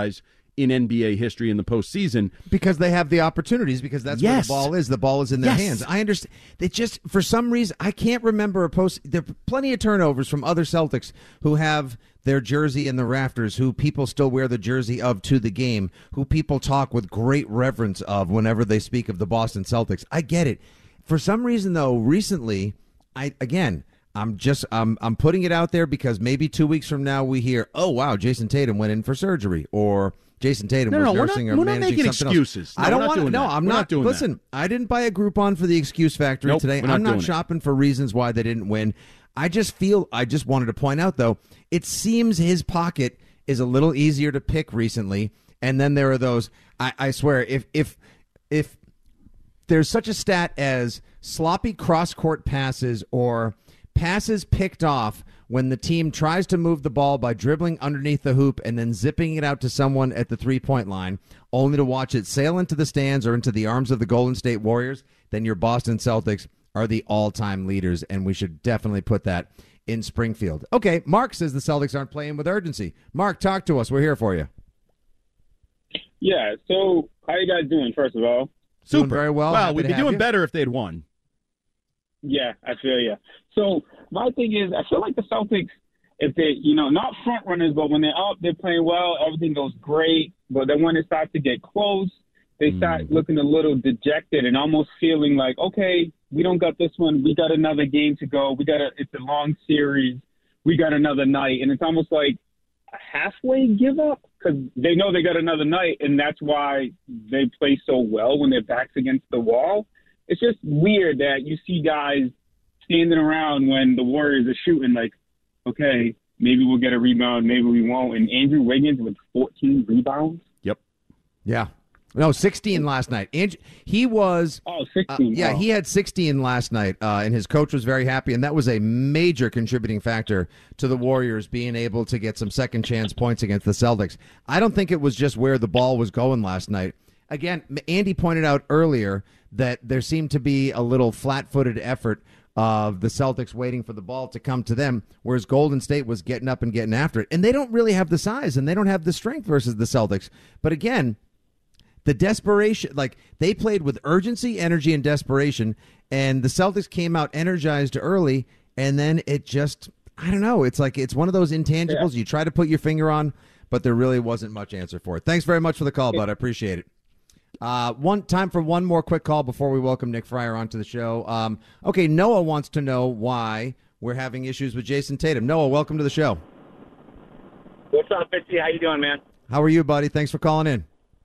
in N B A history in the postseason. Because they have the opportunities, because that's Yes. where the ball is. The ball is in their Yes. hands. I understand. They just, for some reason, I can't remember a post. There are plenty of turnovers from other Celtics who have their jersey in the rafters, who people still wear the jersey of to the game, who people talk with great reverence of whenever they speak of the Boston Celtics. I get it. For some reason, though, recently, I again, I'm just I'm I'm putting it out there because maybe two weeks from now we hear, oh wow, Jason Tatum went in for surgery, or Jason Tatum No, was no, we're nursing not- or we're not managing making something excuses. else. No, I we're don't not want to. doing No, that. I'm We're not, not doing listen, I didn't buy a Groupon for the Excuse Factory Nope, today. we're not I'm not doing it. shopping for reasons why they didn't win. I just feel. I just wanted to point out though, it seems his pocket is a little easier to pick recently, and then there are those. I, I swear, if if if there's such a stat as sloppy cross-court passes or passes picked off when the team tries to move the ball by dribbling underneath the hoop and then zipping it out to someone at the three-point line, only to watch it sail into the stands or into the arms of the Golden State Warriors, then your Boston Celtics are the all-time leaders, and we should definitely put that in Springfield. Okay, Mark says the Celtics aren't playing with urgency. Mark, talk to us. We're here for you. Yeah, so how you guys doing, first of all? Doing very well. Well, Happy we'd to be have doing you. better if they'd won. Yeah, I feel you. So my thing is, I feel like the Celtics, if they, you know, not front runners, but when they're up, they're playing well, everything goes great. But then when it starts to get close, they start Mm-hmm. looking a little dejected and almost feeling like, okay, we don't got this one. We got another game to go. We got a, it's a long series. We got another night. And it's almost like a halfway give up because they know they got another night, and that's why they play so well when their back's against the wall. It's just weird that you see guys standing around when the Warriors are shooting like, okay, maybe we'll get a rebound, maybe we won't. And Andrew Wiggins with fourteen rebounds. Yep. Yeah. No, sixteen last night. And he was. Oh, sixteen. Uh, yeah, oh. he had sixteen last night, uh, and his coach was very happy, and that was a major contributing factor to the Warriors being able to get some second chance points against the Celtics. I don't think it was just where the ball was going last night. Again, Andy pointed out earlier that there seemed to be a little flat-footed effort of the Celtics waiting for the ball to come to them, whereas Golden State was getting up and getting after it. And they don't really have the size, and they don't have the strength versus the Celtics. But again, the desperation, like they played with urgency, energy, and desperation, and the Celtics came out energized early, and then it just, I don't know, it's like it's one of those intangibles Yeah. you try to put your finger on, but there really wasn't much answer for it. Thanks very much for the call, bud. I appreciate it. Uh, one time for one more quick call before we welcome Nick Fryer onto the show. Um, okay, Noah wants to know why we're having issues with Jason Tatum. Noah, welcome to the show. What's up, Fitzy? How you doing, man? How are you, buddy? Thanks for calling in.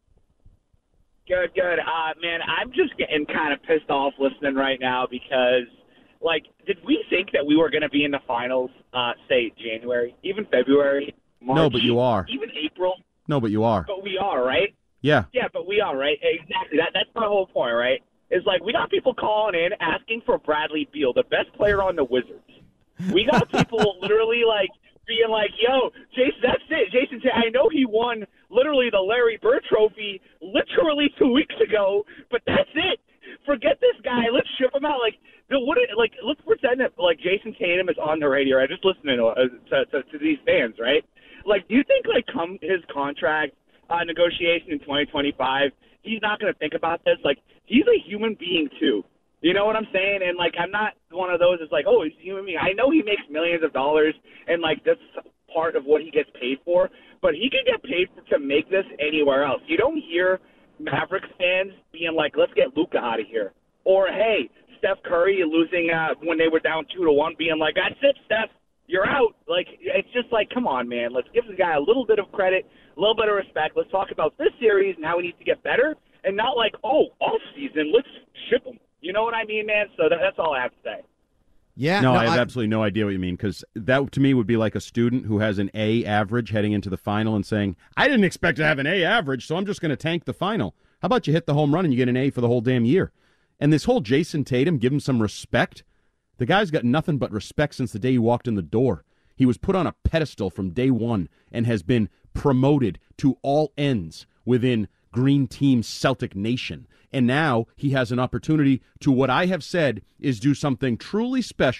Good, good. Uh, man, I'm just getting kind of pissed off listening right now because, like, did we think that we were going to be in the finals, uh, say, January, even February, March? No, but you are. Even April? No, but you are. But we are, right? Yeah. Yeah, but we are, right? Exactly. That That's my whole point, right? It's like we got people calling in asking for Bradley Beal, the best player on the Wizards. We got people literally, like, being like, yo, Jason, that's it. Jason, I know he won literally the Larry Bird Trophy literally two weeks ago, but that's it. Forget this guy. Let's ship him out. Like, Bill, what? It, like, let's pretend that like Jason Tatum is on the radio. I just listening to, uh, to, to to these fans, right? Like, do you think like come his contract uh, negotiation in twenty twenty-five, he's not going to think about this? Like, he's a human being too. You know what I'm saying? And, like, I'm not one of those that's like, oh, he's a human being. I know he makes millions of dollars, and, like, that's part of what he gets paid for. But he could get paid for, to make this anywhere else. You don't hear Mavericks fans being like, let's get Luka out of here. Or, hey, Steph Curry losing uh, when they were down two to one, being like, that's it, Steph. You're out. Like, it's just like, come on, man. Let's give the guy a little bit of credit, a little bit of respect. Let's talk about this series and how we need to get better, and not like, oh, off season, let's ship him. You know what I mean, man? So that, that's all I have to say. Yeah. No, no I have I, absolutely no idea what you mean, because that to me would be like a student who has an A average heading into the final and saying, I didn't expect to have an A average, so I'm just going to tank the final. How about you hit the home run and you get an A for the whole damn year? And this whole Jason Tatum, give him some respect. The guy's got nothing but respect since the day he walked in the door. He was put on a pedestal from day one and has been promoted to all ends within Green Team Celtic Nation. And now he has an opportunity to, what I have said, is do something truly special,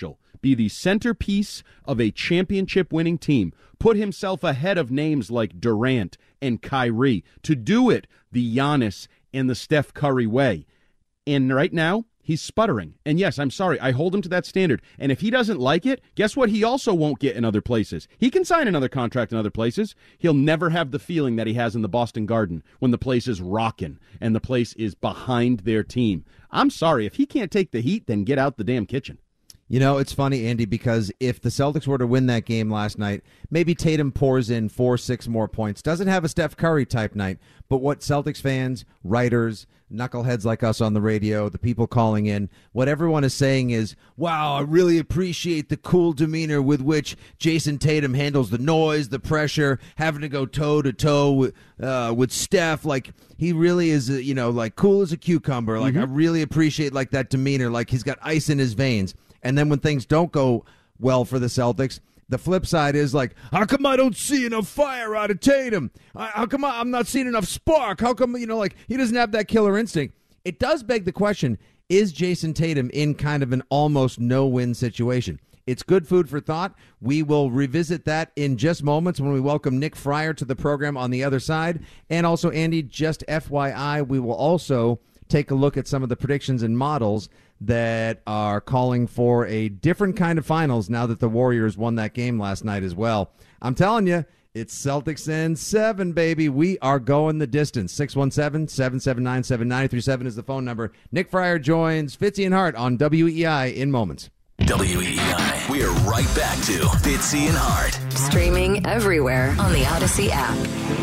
be the centerpiece of a championship-winning team, put himself ahead of names like Durant and Kyrie, to do it the Giannis and the Steph Curry way. And right now, he's sputtering. And yes, I'm sorry, I hold him to that standard. And if he doesn't like it, guess what he also won't get in other places? He can sign another contract in other places. He'll never have the feeling that he has in the Boston Garden when the place is rocking and the place is behind their team. I'm sorry, if he can't take the heat, then get out the damn kitchen. You know, it's funny, Andy, because if the Celtics were to win that game last night, maybe Tatum pours in four, six more points. Doesn't have a Steph Curry type night, but what Celtics fans, writers, knuckleheads like us on the radio, the people calling in, what everyone is saying is, wow, I really appreciate the cool demeanor with which Jason Tatum handles the noise, the pressure, having to go toe-to-toe with, uh, with Steph. Like, he really is, uh, you know, like cool as a cucumber. Like, mm-hmm. I really appreciate, like, that demeanor. Like, he's got ice in his veins. And then when things don't go well for the Celtics, the flip side is like, how come I don't see enough fire out of Tatum? How come I'm not seeing enough spark? How come, you know, like, he doesn't have that killer instinct? It does beg the question, is Jason Tatum in kind of an almost no-win situation? It's good food for thought. We will revisit that in just moments when we welcome Nick Fryer to the program on the other side. And also, Andy, just F Y I, we will also take a look at some of the predictions and models that are calling for a different kind of finals now that the Warriors won that game last night as well. I'm telling you, it's Celtics in seven, baby. We are going the distance. six one seven, seven seven nine, seven nine three seven is the phone number. Nick Fryer joins Fitzy and Hart on W E I in moments. W E I. We are right back to Fitzy and Hart. Streaming everywhere on the Odyssey app.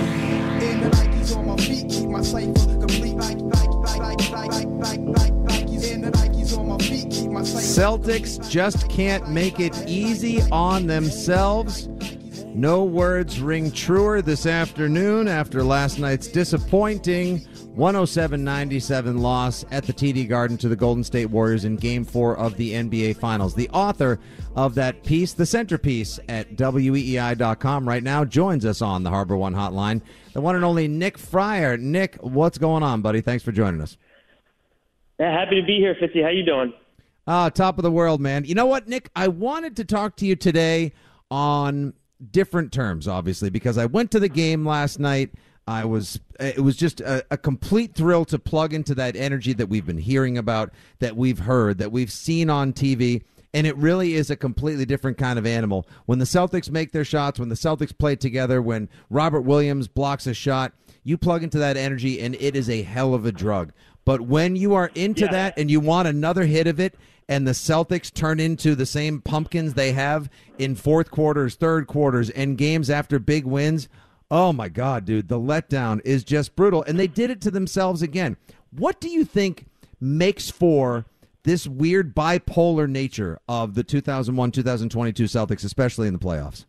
Celtics just can't make it easy on themselves. No words ring truer this afternoon after last night's disappointing one oh seven ninety-seven loss at the T D Garden to the Golden State Warriors in Game four of the N B A Finals. The author of that piece, the centerpiece at W E I dot com right now, joins us on the Harbor One hotline, the one and only Nick Fryer. Nick, what's going on, buddy? Thanks for joining us. Yeah, happy to be here, Fitzy. How you doing? Ah, top of the world, man. You know what, Nick? I wanted to talk to you today on different terms, obviously, because I went to the game last night. I was, it was just a, a complete thrill to plug into that energy that we've been hearing about, that we've heard, that we've seen on T V. And it really is a completely different kind of animal. When the Celtics make their shots, when the Celtics play together, when Robert Williams blocks a shot, you plug into that energy, and it is a hell of a drug. But when you are into yeah. that and you want another hit of it, and the Celtics turn into the same pumpkins they have in fourth quarters, third quarters, and games after big wins, oh, my God, dude, the letdown is just brutal. And they did it to themselves again. What do you think makes for this weird bipolar nature of the two thousand one two thousand twenty-two Celtics, especially in the playoffs?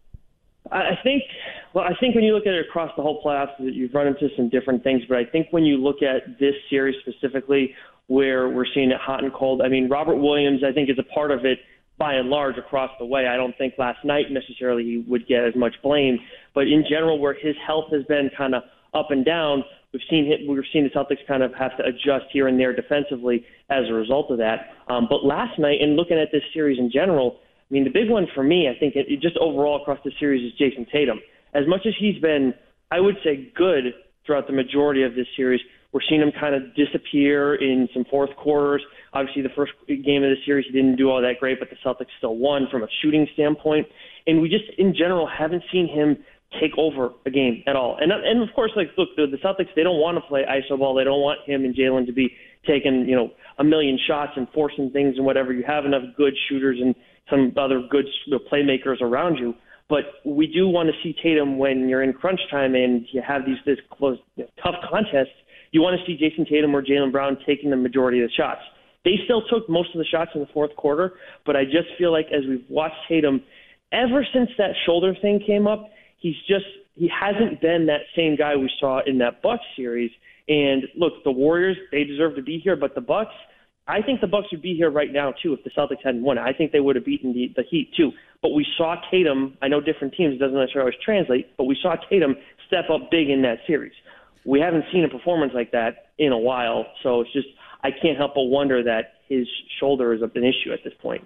I think, well, I think when you look at it across the whole playoffs, you've run into some different things. But I think when you look at this series specifically, where we're seeing it hot and cold, I mean, Robert Williams, I think, is a part of it by and large across the way. I don't think last night necessarily he would get as much blame. But in general, where his health has been kind of up and down, we've seen him, we've seen the Celtics kind of have to adjust here and there defensively as a result of that. Um, but last night, and looking at this series in general, I mean, the big one for me, I think, it, it just overall across the series is Jason Tatum. As much as he's been, I would say, good throughout the majority of this series, we're seeing him kind of disappear in some fourth quarters. Obviously, the first game of the series, he didn't do all that great, but the Celtics still won from a shooting standpoint. And we just, in general, haven't seen him take over a game at all. And, and of course, like, look, the, the Celtics, they don't want to play iso ball. They don't want him and Jalen to be taking, you know, a million shots and forcing things and whatever. You have enough good shooters and some other good playmakers around you. But we do want to see Tatum when you're in crunch time and you have these this close, you know, tough contests. You want to see Jason Tatum or Jaylen Brown taking the majority of the shots. They still took most of the shots in the fourth quarter, but I just feel like as we've watched Tatum, ever since that shoulder thing came up, he's just he hasn't been that same guy we saw in that Bucks series. And look, the Warriors, they deserve to be here, but the Bucks, I think the Bucks would be here right now too if the Celtics hadn't won. I think they would have beaten the, the Heat too. But we saw Tatum, I know different teams, it doesn't necessarily always translate, but we saw Tatum step up big in that series. We haven't seen a performance like that in a while, so it's just I can't help but wonder that his shoulder is an issue at this point.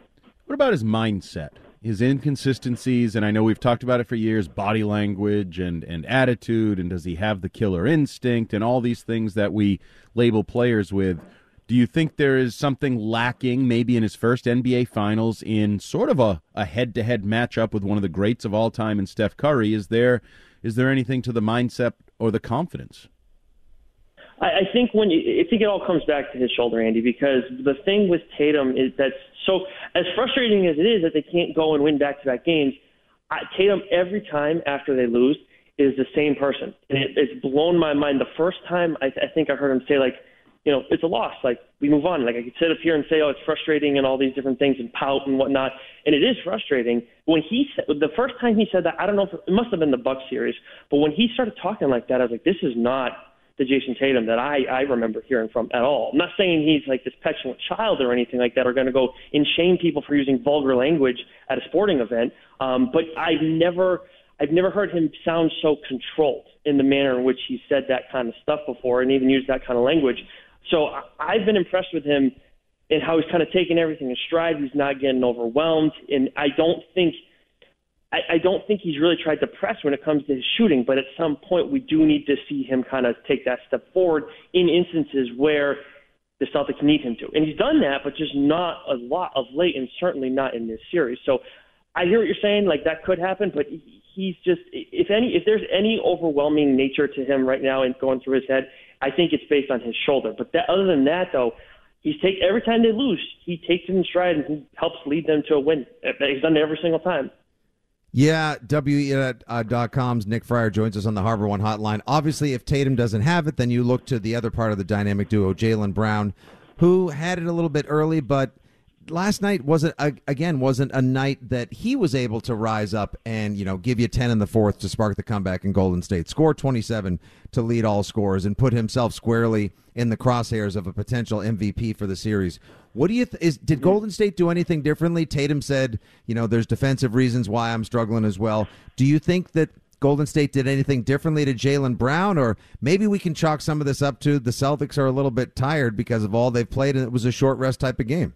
What about his mindset, his inconsistencies? And I know we've talked about it for years, body language and, and attitude, and does he have the killer instinct and all these things that we label players with. Do you think there is something lacking maybe in his first N B A Finals in sort of a, a head-to-head matchup with one of the greats of all time in Steph Curry? Is there is there anything to the mindset or the confidence? I, I think when you, I think it all comes back to his shoulder, Andy, because the thing with Tatum is that so as frustrating as it is that they can't go and win back-to-back games, I, Tatum every time after they lose is the same person, and it, it's blown my mind. The first time I, I think I heard him say, like, you know, it's a loss. Like, we move on. Like, I could sit up here and say, oh, it's frustrating and all these different things and pout and whatnot. And it is frustrating. When he said, the first time he said that, I don't know if it, it must have been the Bucks series, but when he started talking like that, I was like, this is not the Jason Tatum that I, I remember hearing from at all. I'm not saying he's like this petulant child or anything like that, or going to go and shame people for using vulgar language at a sporting event. Um, but I've never, I've never heard him sound so controlled in the manner in which he said that kind of stuff before, and even used that kind of language. So I've been impressed with him and how he's kind of taking everything in stride. He's not getting overwhelmed, and I don't think I, I don't think he's really tried to press when it comes to his shooting. But at some point, we do need to see him kind of take that step forward in instances where the Celtics need him to, and he's done that, but just not a lot of late, and certainly not in this series. So I hear what you're saying, like that could happen, but he's just if any if there's any overwhelming nature to him right now and going through his head, I think it's based on his shoulder. But that, other than that, though, he's take every time they lose, he takes it in stride and he helps lead them to a win. He's done it every single time. Yeah, W E dot com's Nick Fryer joins us on the Harbor One hotline. Obviously, if Tatum doesn't have it, then you look to the other part of the dynamic duo, Jaylen Brown, who had it a little bit early, but last night wasn't again wasn't a night that he was able to rise up and, you know, give you ten in the fourth to spark the comeback in Golden State, score twenty-seven to lead all scorers, and put himself squarely in the crosshairs of a potential M V P for the series. What do you th- is did Golden State do anything differently? Tatum said, you know, there's defensive reasons why I'm struggling as well. Do you think that Golden State did anything differently to Jaylen Brown, or maybe we can chalk some of this up to the Celtics are a little bit tired because of all they've played and it was a short rest type of game?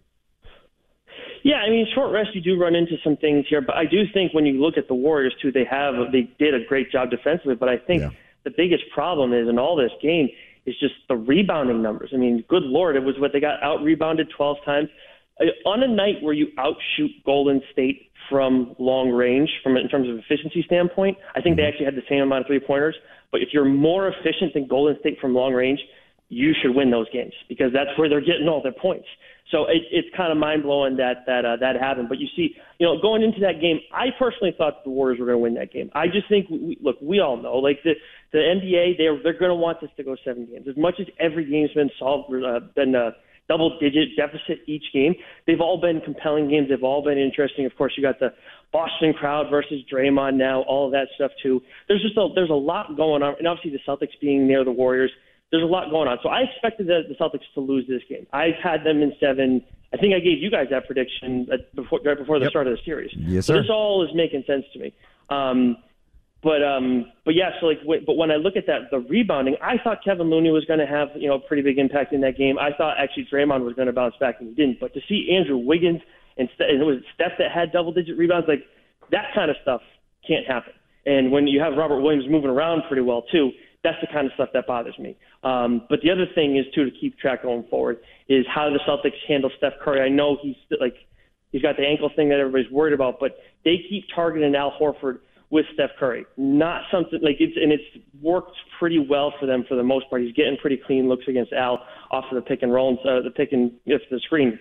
Yeah, I mean, short rest, you do run into some things here, but I do think when you look at the Warriors, too, they have they did a great job defensively, but I think yeah. the biggest problem is in all this game is just the rebounding numbers. I mean, good Lord, it was what they got out-rebounded twelve times. On a night where you outshoot Golden State from long range, from in terms of efficiency standpoint, I think they actually had the same amount of three-pointers, but if you're more efficient than Golden State from long range, you should win those games because that's where they're getting all their points. So it, it's kind of mind-blowing that that uh, that happened. But you see, you know, going into that game, I personally thought the Warriors were going to win that game. I just think, we, look, we all know, like the, the N B A, they're they're going to want this to go seven games. As much as every game's been solved, uh, been a double-digit deficit each game, they've all been compelling games. They've all been interesting. Of course, you got the Boston crowd versus Draymond now, all of that stuff too. There's just a, there's a lot going on, and obviously the Celtics being near the Warriors. There's a lot going on. So I expected the, the Celtics to lose this game. I had them in seven. I think I gave you guys that prediction at, before, right before the yep. start of the series. Yes, so sir. this all is making sense to me. Um, but um, but yeah, so like, but when I look at that, the rebounding, I thought Kevin Looney was going to have, you know, a pretty big impact in that game. I thought actually Draymond was going to bounce back, and he didn't. But to see Andrew Wiggins and, and it was Steph that had double-digit rebounds, like that kind of stuff can't happen. And when you have Robert Williams moving around pretty well too, that's the kind of stuff that bothers me. Um, but the other thing is, too, to keep track going forward, is how the Celtics handle Steph Curry. I know he's like he's got the ankle thing that everybody's worried about, but they keep targeting Al Horford with Steph Curry. Not something like it's and it's worked pretty well for them for the most part. He's getting pretty clean looks against Al off of the pick and roll and uh, the pick and you know, the screen.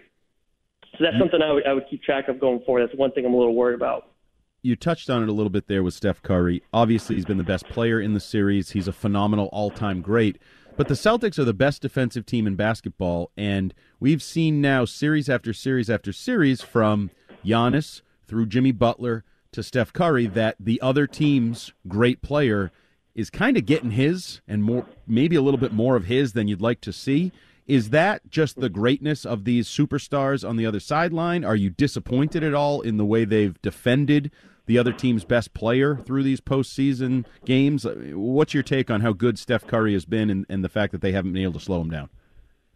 So that's something I would I would keep track of going forward. That's one thing I'm a little worried about. You touched on it a little bit there with Steph Curry. Obviously, he's been the best player in the series. He's a phenomenal all-time great. But the Celtics are the best defensive team in basketball, and we've seen now series after series after series from Giannis through Jimmy Butler to Steph Curry that the other team's great player is kind of getting his and more, maybe a little bit more of his than you'd like to see. Is that just the greatness of these superstars on the other sideline? Are you disappointed at all in the way they've defended the other team's best player through these postseason games? What's your take on how good Steph Curry has been and, and the fact that they haven't been able to slow him down?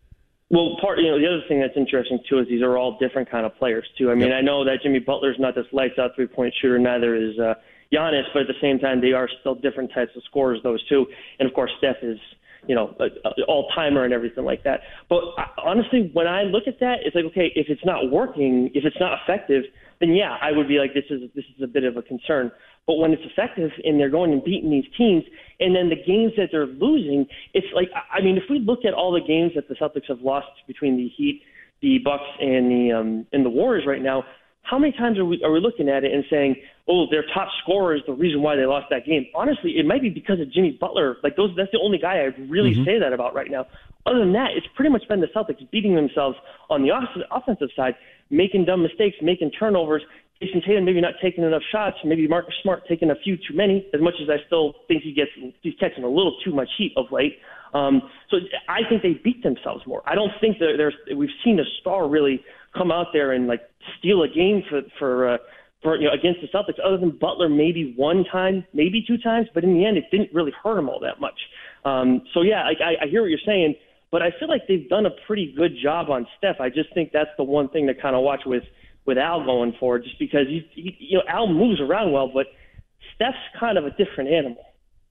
Well, part you know the other thing that's interesting too is these are all different kind of players too. I mean, Yep. I know that Jimmy Butler's not this lights out three point shooter, neither is uh, Giannis, but at the same time they are still different types of scorers, those two. And of course, Steph is you know an all timer and everything like that. But uh, honestly, when I look at that, it's like okay, if it's not working, if it's not effective, then yeah, I would be like this is this is a bit of a concern. But when it's effective and they're going and beating these teams, and then the games that they're losing, it's like, I mean, if we look at all the games that the Celtics have lost between the Heat, the Bucks, and the um, and the Warriors right now, how many times are we are we looking at it and saying, oh, their top scorer is the reason why they lost that game? Honestly, it might be because of Jimmy Butler. Like those, that's the only guy I'd really Mm-hmm. say that about right now. Other than that, it's pretty much been the Celtics beating themselves on the off- offensive side, making dumb mistakes, making turnovers. Jason Tatum maybe not taking enough shots, maybe Marcus Smart taking a few too many, as much as I still think he gets he's catching a little too much heat of late. Um, so I think they beat themselves more. I don't think that there's we've seen a star really come out there and like steal a game for for uh, for you know against the Celtics, other than Butler maybe one time, maybe two times, but in the end it didn't really hurt him all that much. Um, so yeah, I, I, I hear what you're saying, but I feel like they've done a pretty good job on Steph. I just think that's the one thing to kind of watch with. with Al going forward, just because he, he, you know Al moves around well, but Steph's kind of a different animal.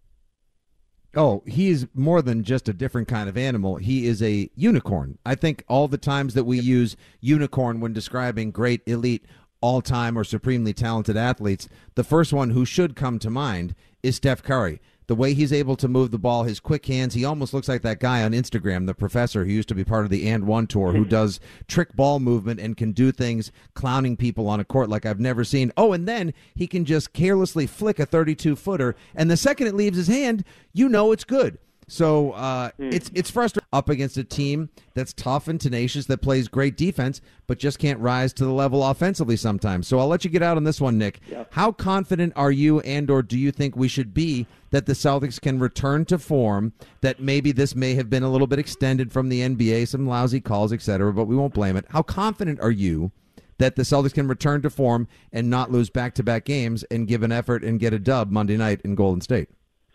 Oh, he's more than just a different kind of animal. He is a unicorn. I think all the times that we use unicorn when describing great, elite, all-time, or supremely talented athletes, the first one who should come to mind is Steph Curry. The way he's able to move the ball, his quick hands, he almost looks like that guy on Instagram, the professor who used to be part of the And One tour, who does trick ball movement and can do things clowning people on a court like I've never seen. Oh, and then he can just carelessly flick a thirty-two footer, and the second it leaves his hand, you know it's good. So uh, mm. it's it's frustrating up against a team that's tough and tenacious, that plays great defense, but just can't rise to the level offensively sometimes. So I'll let you get out on this one, Nick. Yeah. How confident are you and or do you think we should be that the Celtics can return to form, that maybe this may have been a little bit extended from the N B A, some lousy calls, et cetera, but we won't blame it. How confident are you that the Celtics can return to form and not lose back-to-back games and give an effort and get a dub Monday night in Golden State?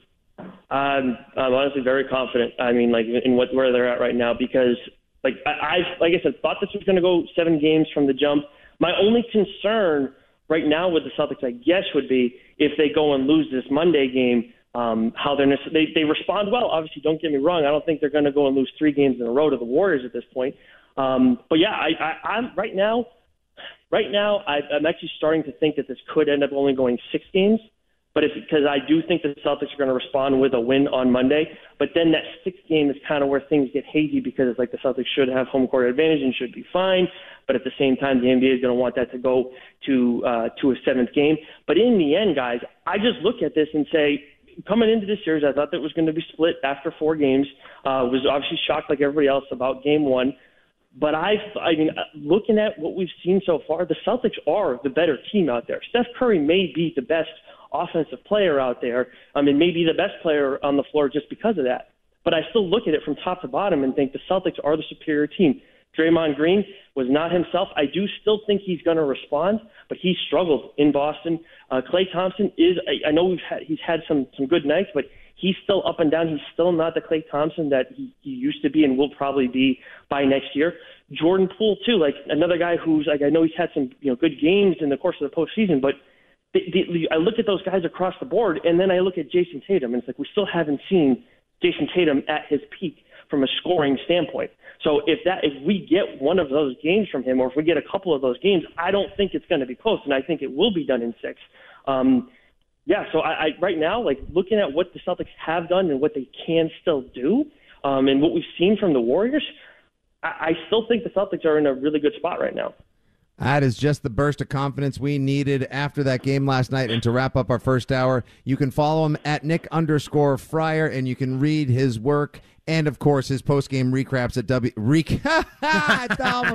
I'm, I'm honestly very confident. I mean, like in what where they're at right now, because like I, I like I said, thought this was going to go seven games from the jump. My only concern right now with the Celtics, I guess, would be if they go and lose this Monday game. Um, how they're they they respond well. Obviously, don't get me wrong. I don't think they're going to go and lose three games in a row to the Warriors at this point. Um, but yeah, I, I, I'm right now. Right now, I, I'm actually starting to think that this could end up only going six games. But if because I do think the Celtics are going to respond with a win on Monday, but then that sixth game is kind of where things get hazy because it's like the Celtics should have home court advantage and should be fine, but at the same time the N B A is going to want that to go to uh, to a seventh game. But in the end, guys, I just look at this and say, coming into this series, I thought that it was going to be split after four games. Uh, was obviously shocked like everybody else about game one. But I, I mean, looking at what we've seen so far, the Celtics are the better team out there. Steph Curry may be the best offensive player out there. I mean, maybe the best player on the floor just because of that. But I still look at it from top to bottom and think the Celtics are the superior team. Draymond Green was not himself. I do still think he's going to respond, but he struggled in Boston. Uh, Klay Thompson is, I, I know we've had, he's had some, some good nights, but he's still up and down. He's still not the Klay Thompson that he, he used to be and will probably be by next year. Jordan Poole, too, like another guy who's, like, I know he's had some you know good games in the course of the postseason, but the, the, I look at those guys across the board, and then I look at Jason Tatum, and it's like we still haven't seen Jason Tatum at his peak from a scoring standpoint. So if that if we get one of those games from him, or if we get a couple of those games, I don't think it's going to be close, and I think it will be done in six. Um, yeah, so I, I right now, like looking at what the Celtics have done and what they can still do, um, and what we've seen from the Warriors, I, I still think the Celtics are in a really good spot right now. That is just the burst of confidence we needed after that game last night. And to wrap up our first hour, you can follow him at Nick underscore Fryer, and you can read his work and, of course, his post-game recaps at W. Rec- almost...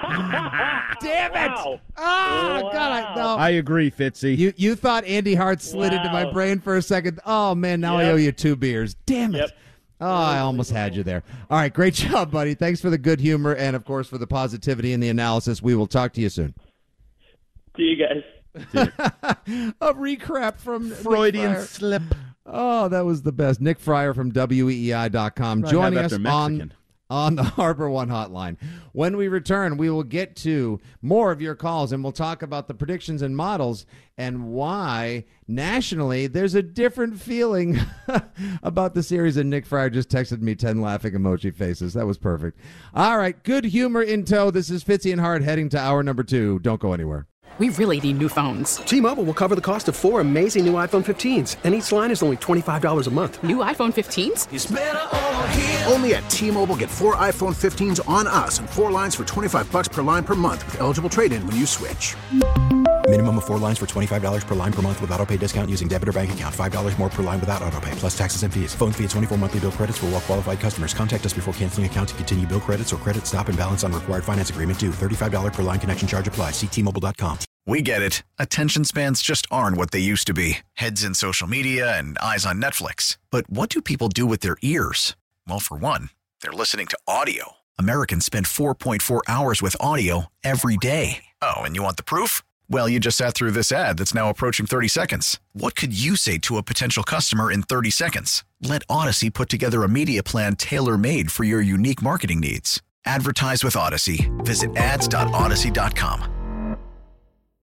Damn it! Wow. Oh, wow. God, I know. I agree, Fitzy. You you thought Andy Hart slid wow. into my brain for a second. Oh, man, now yep. I owe you two beers. Damn it. Yep. Oh, I almost had you there. All right, great job, buddy. Thanks for the good humor and, of course, for the positivity and the analysis. We will talk to you soon. See you guys. A recap from Freudian slip. Oh, that was the best. Nick Fryer from W E E I dot com Right, joining after us Mexican. on on the Harbor One hotline. When we return, we will get to more of your calls, and we'll talk about the predictions and models and why nationally there's a different feeling about the series. And Nick Fryer just texted me ten laughing emoji faces. That was perfect. All right, good humor in tow. This is Fitzy and Hart heading to hour number two. Don't go anywhere. We really need new phones. T-Mobile will cover the cost of four amazing new iPhone fifteens, and each line is only twenty-five dollars a month. New iPhone fifteens? It's better over here. Only at T-Mobile, get four iPhone fifteens on us and four lines for twenty-five bucks per line per month with eligible trade-in when you switch. Minimum of four lines for twenty-five dollars per line per month with autopay discount using debit or bank account. five dollars more per line without autopay, plus taxes and fees. Phone fee at twenty-four monthly bill credits for well-qualified customers. Contact us before canceling account to continue bill credits or credit stop and balance on required finance agreement due. thirty-five dollars per line connection charge applies. See T Mobile dot com. We get it. Attention spans just aren't what they used to be. Heads in social media and eyes on Netflix. But what do people do with their ears? Well, for one, they're listening to audio. Americans spend four point four hours with audio every day. Oh, and you want the proof? Well, you just sat through this ad that's now approaching thirty seconds. What could you say to a potential customer in thirty seconds? Let Odyssey put together a media plan tailor-made for your unique marketing needs. Advertise with Odyssey. Visit ads dot odyssey dot com.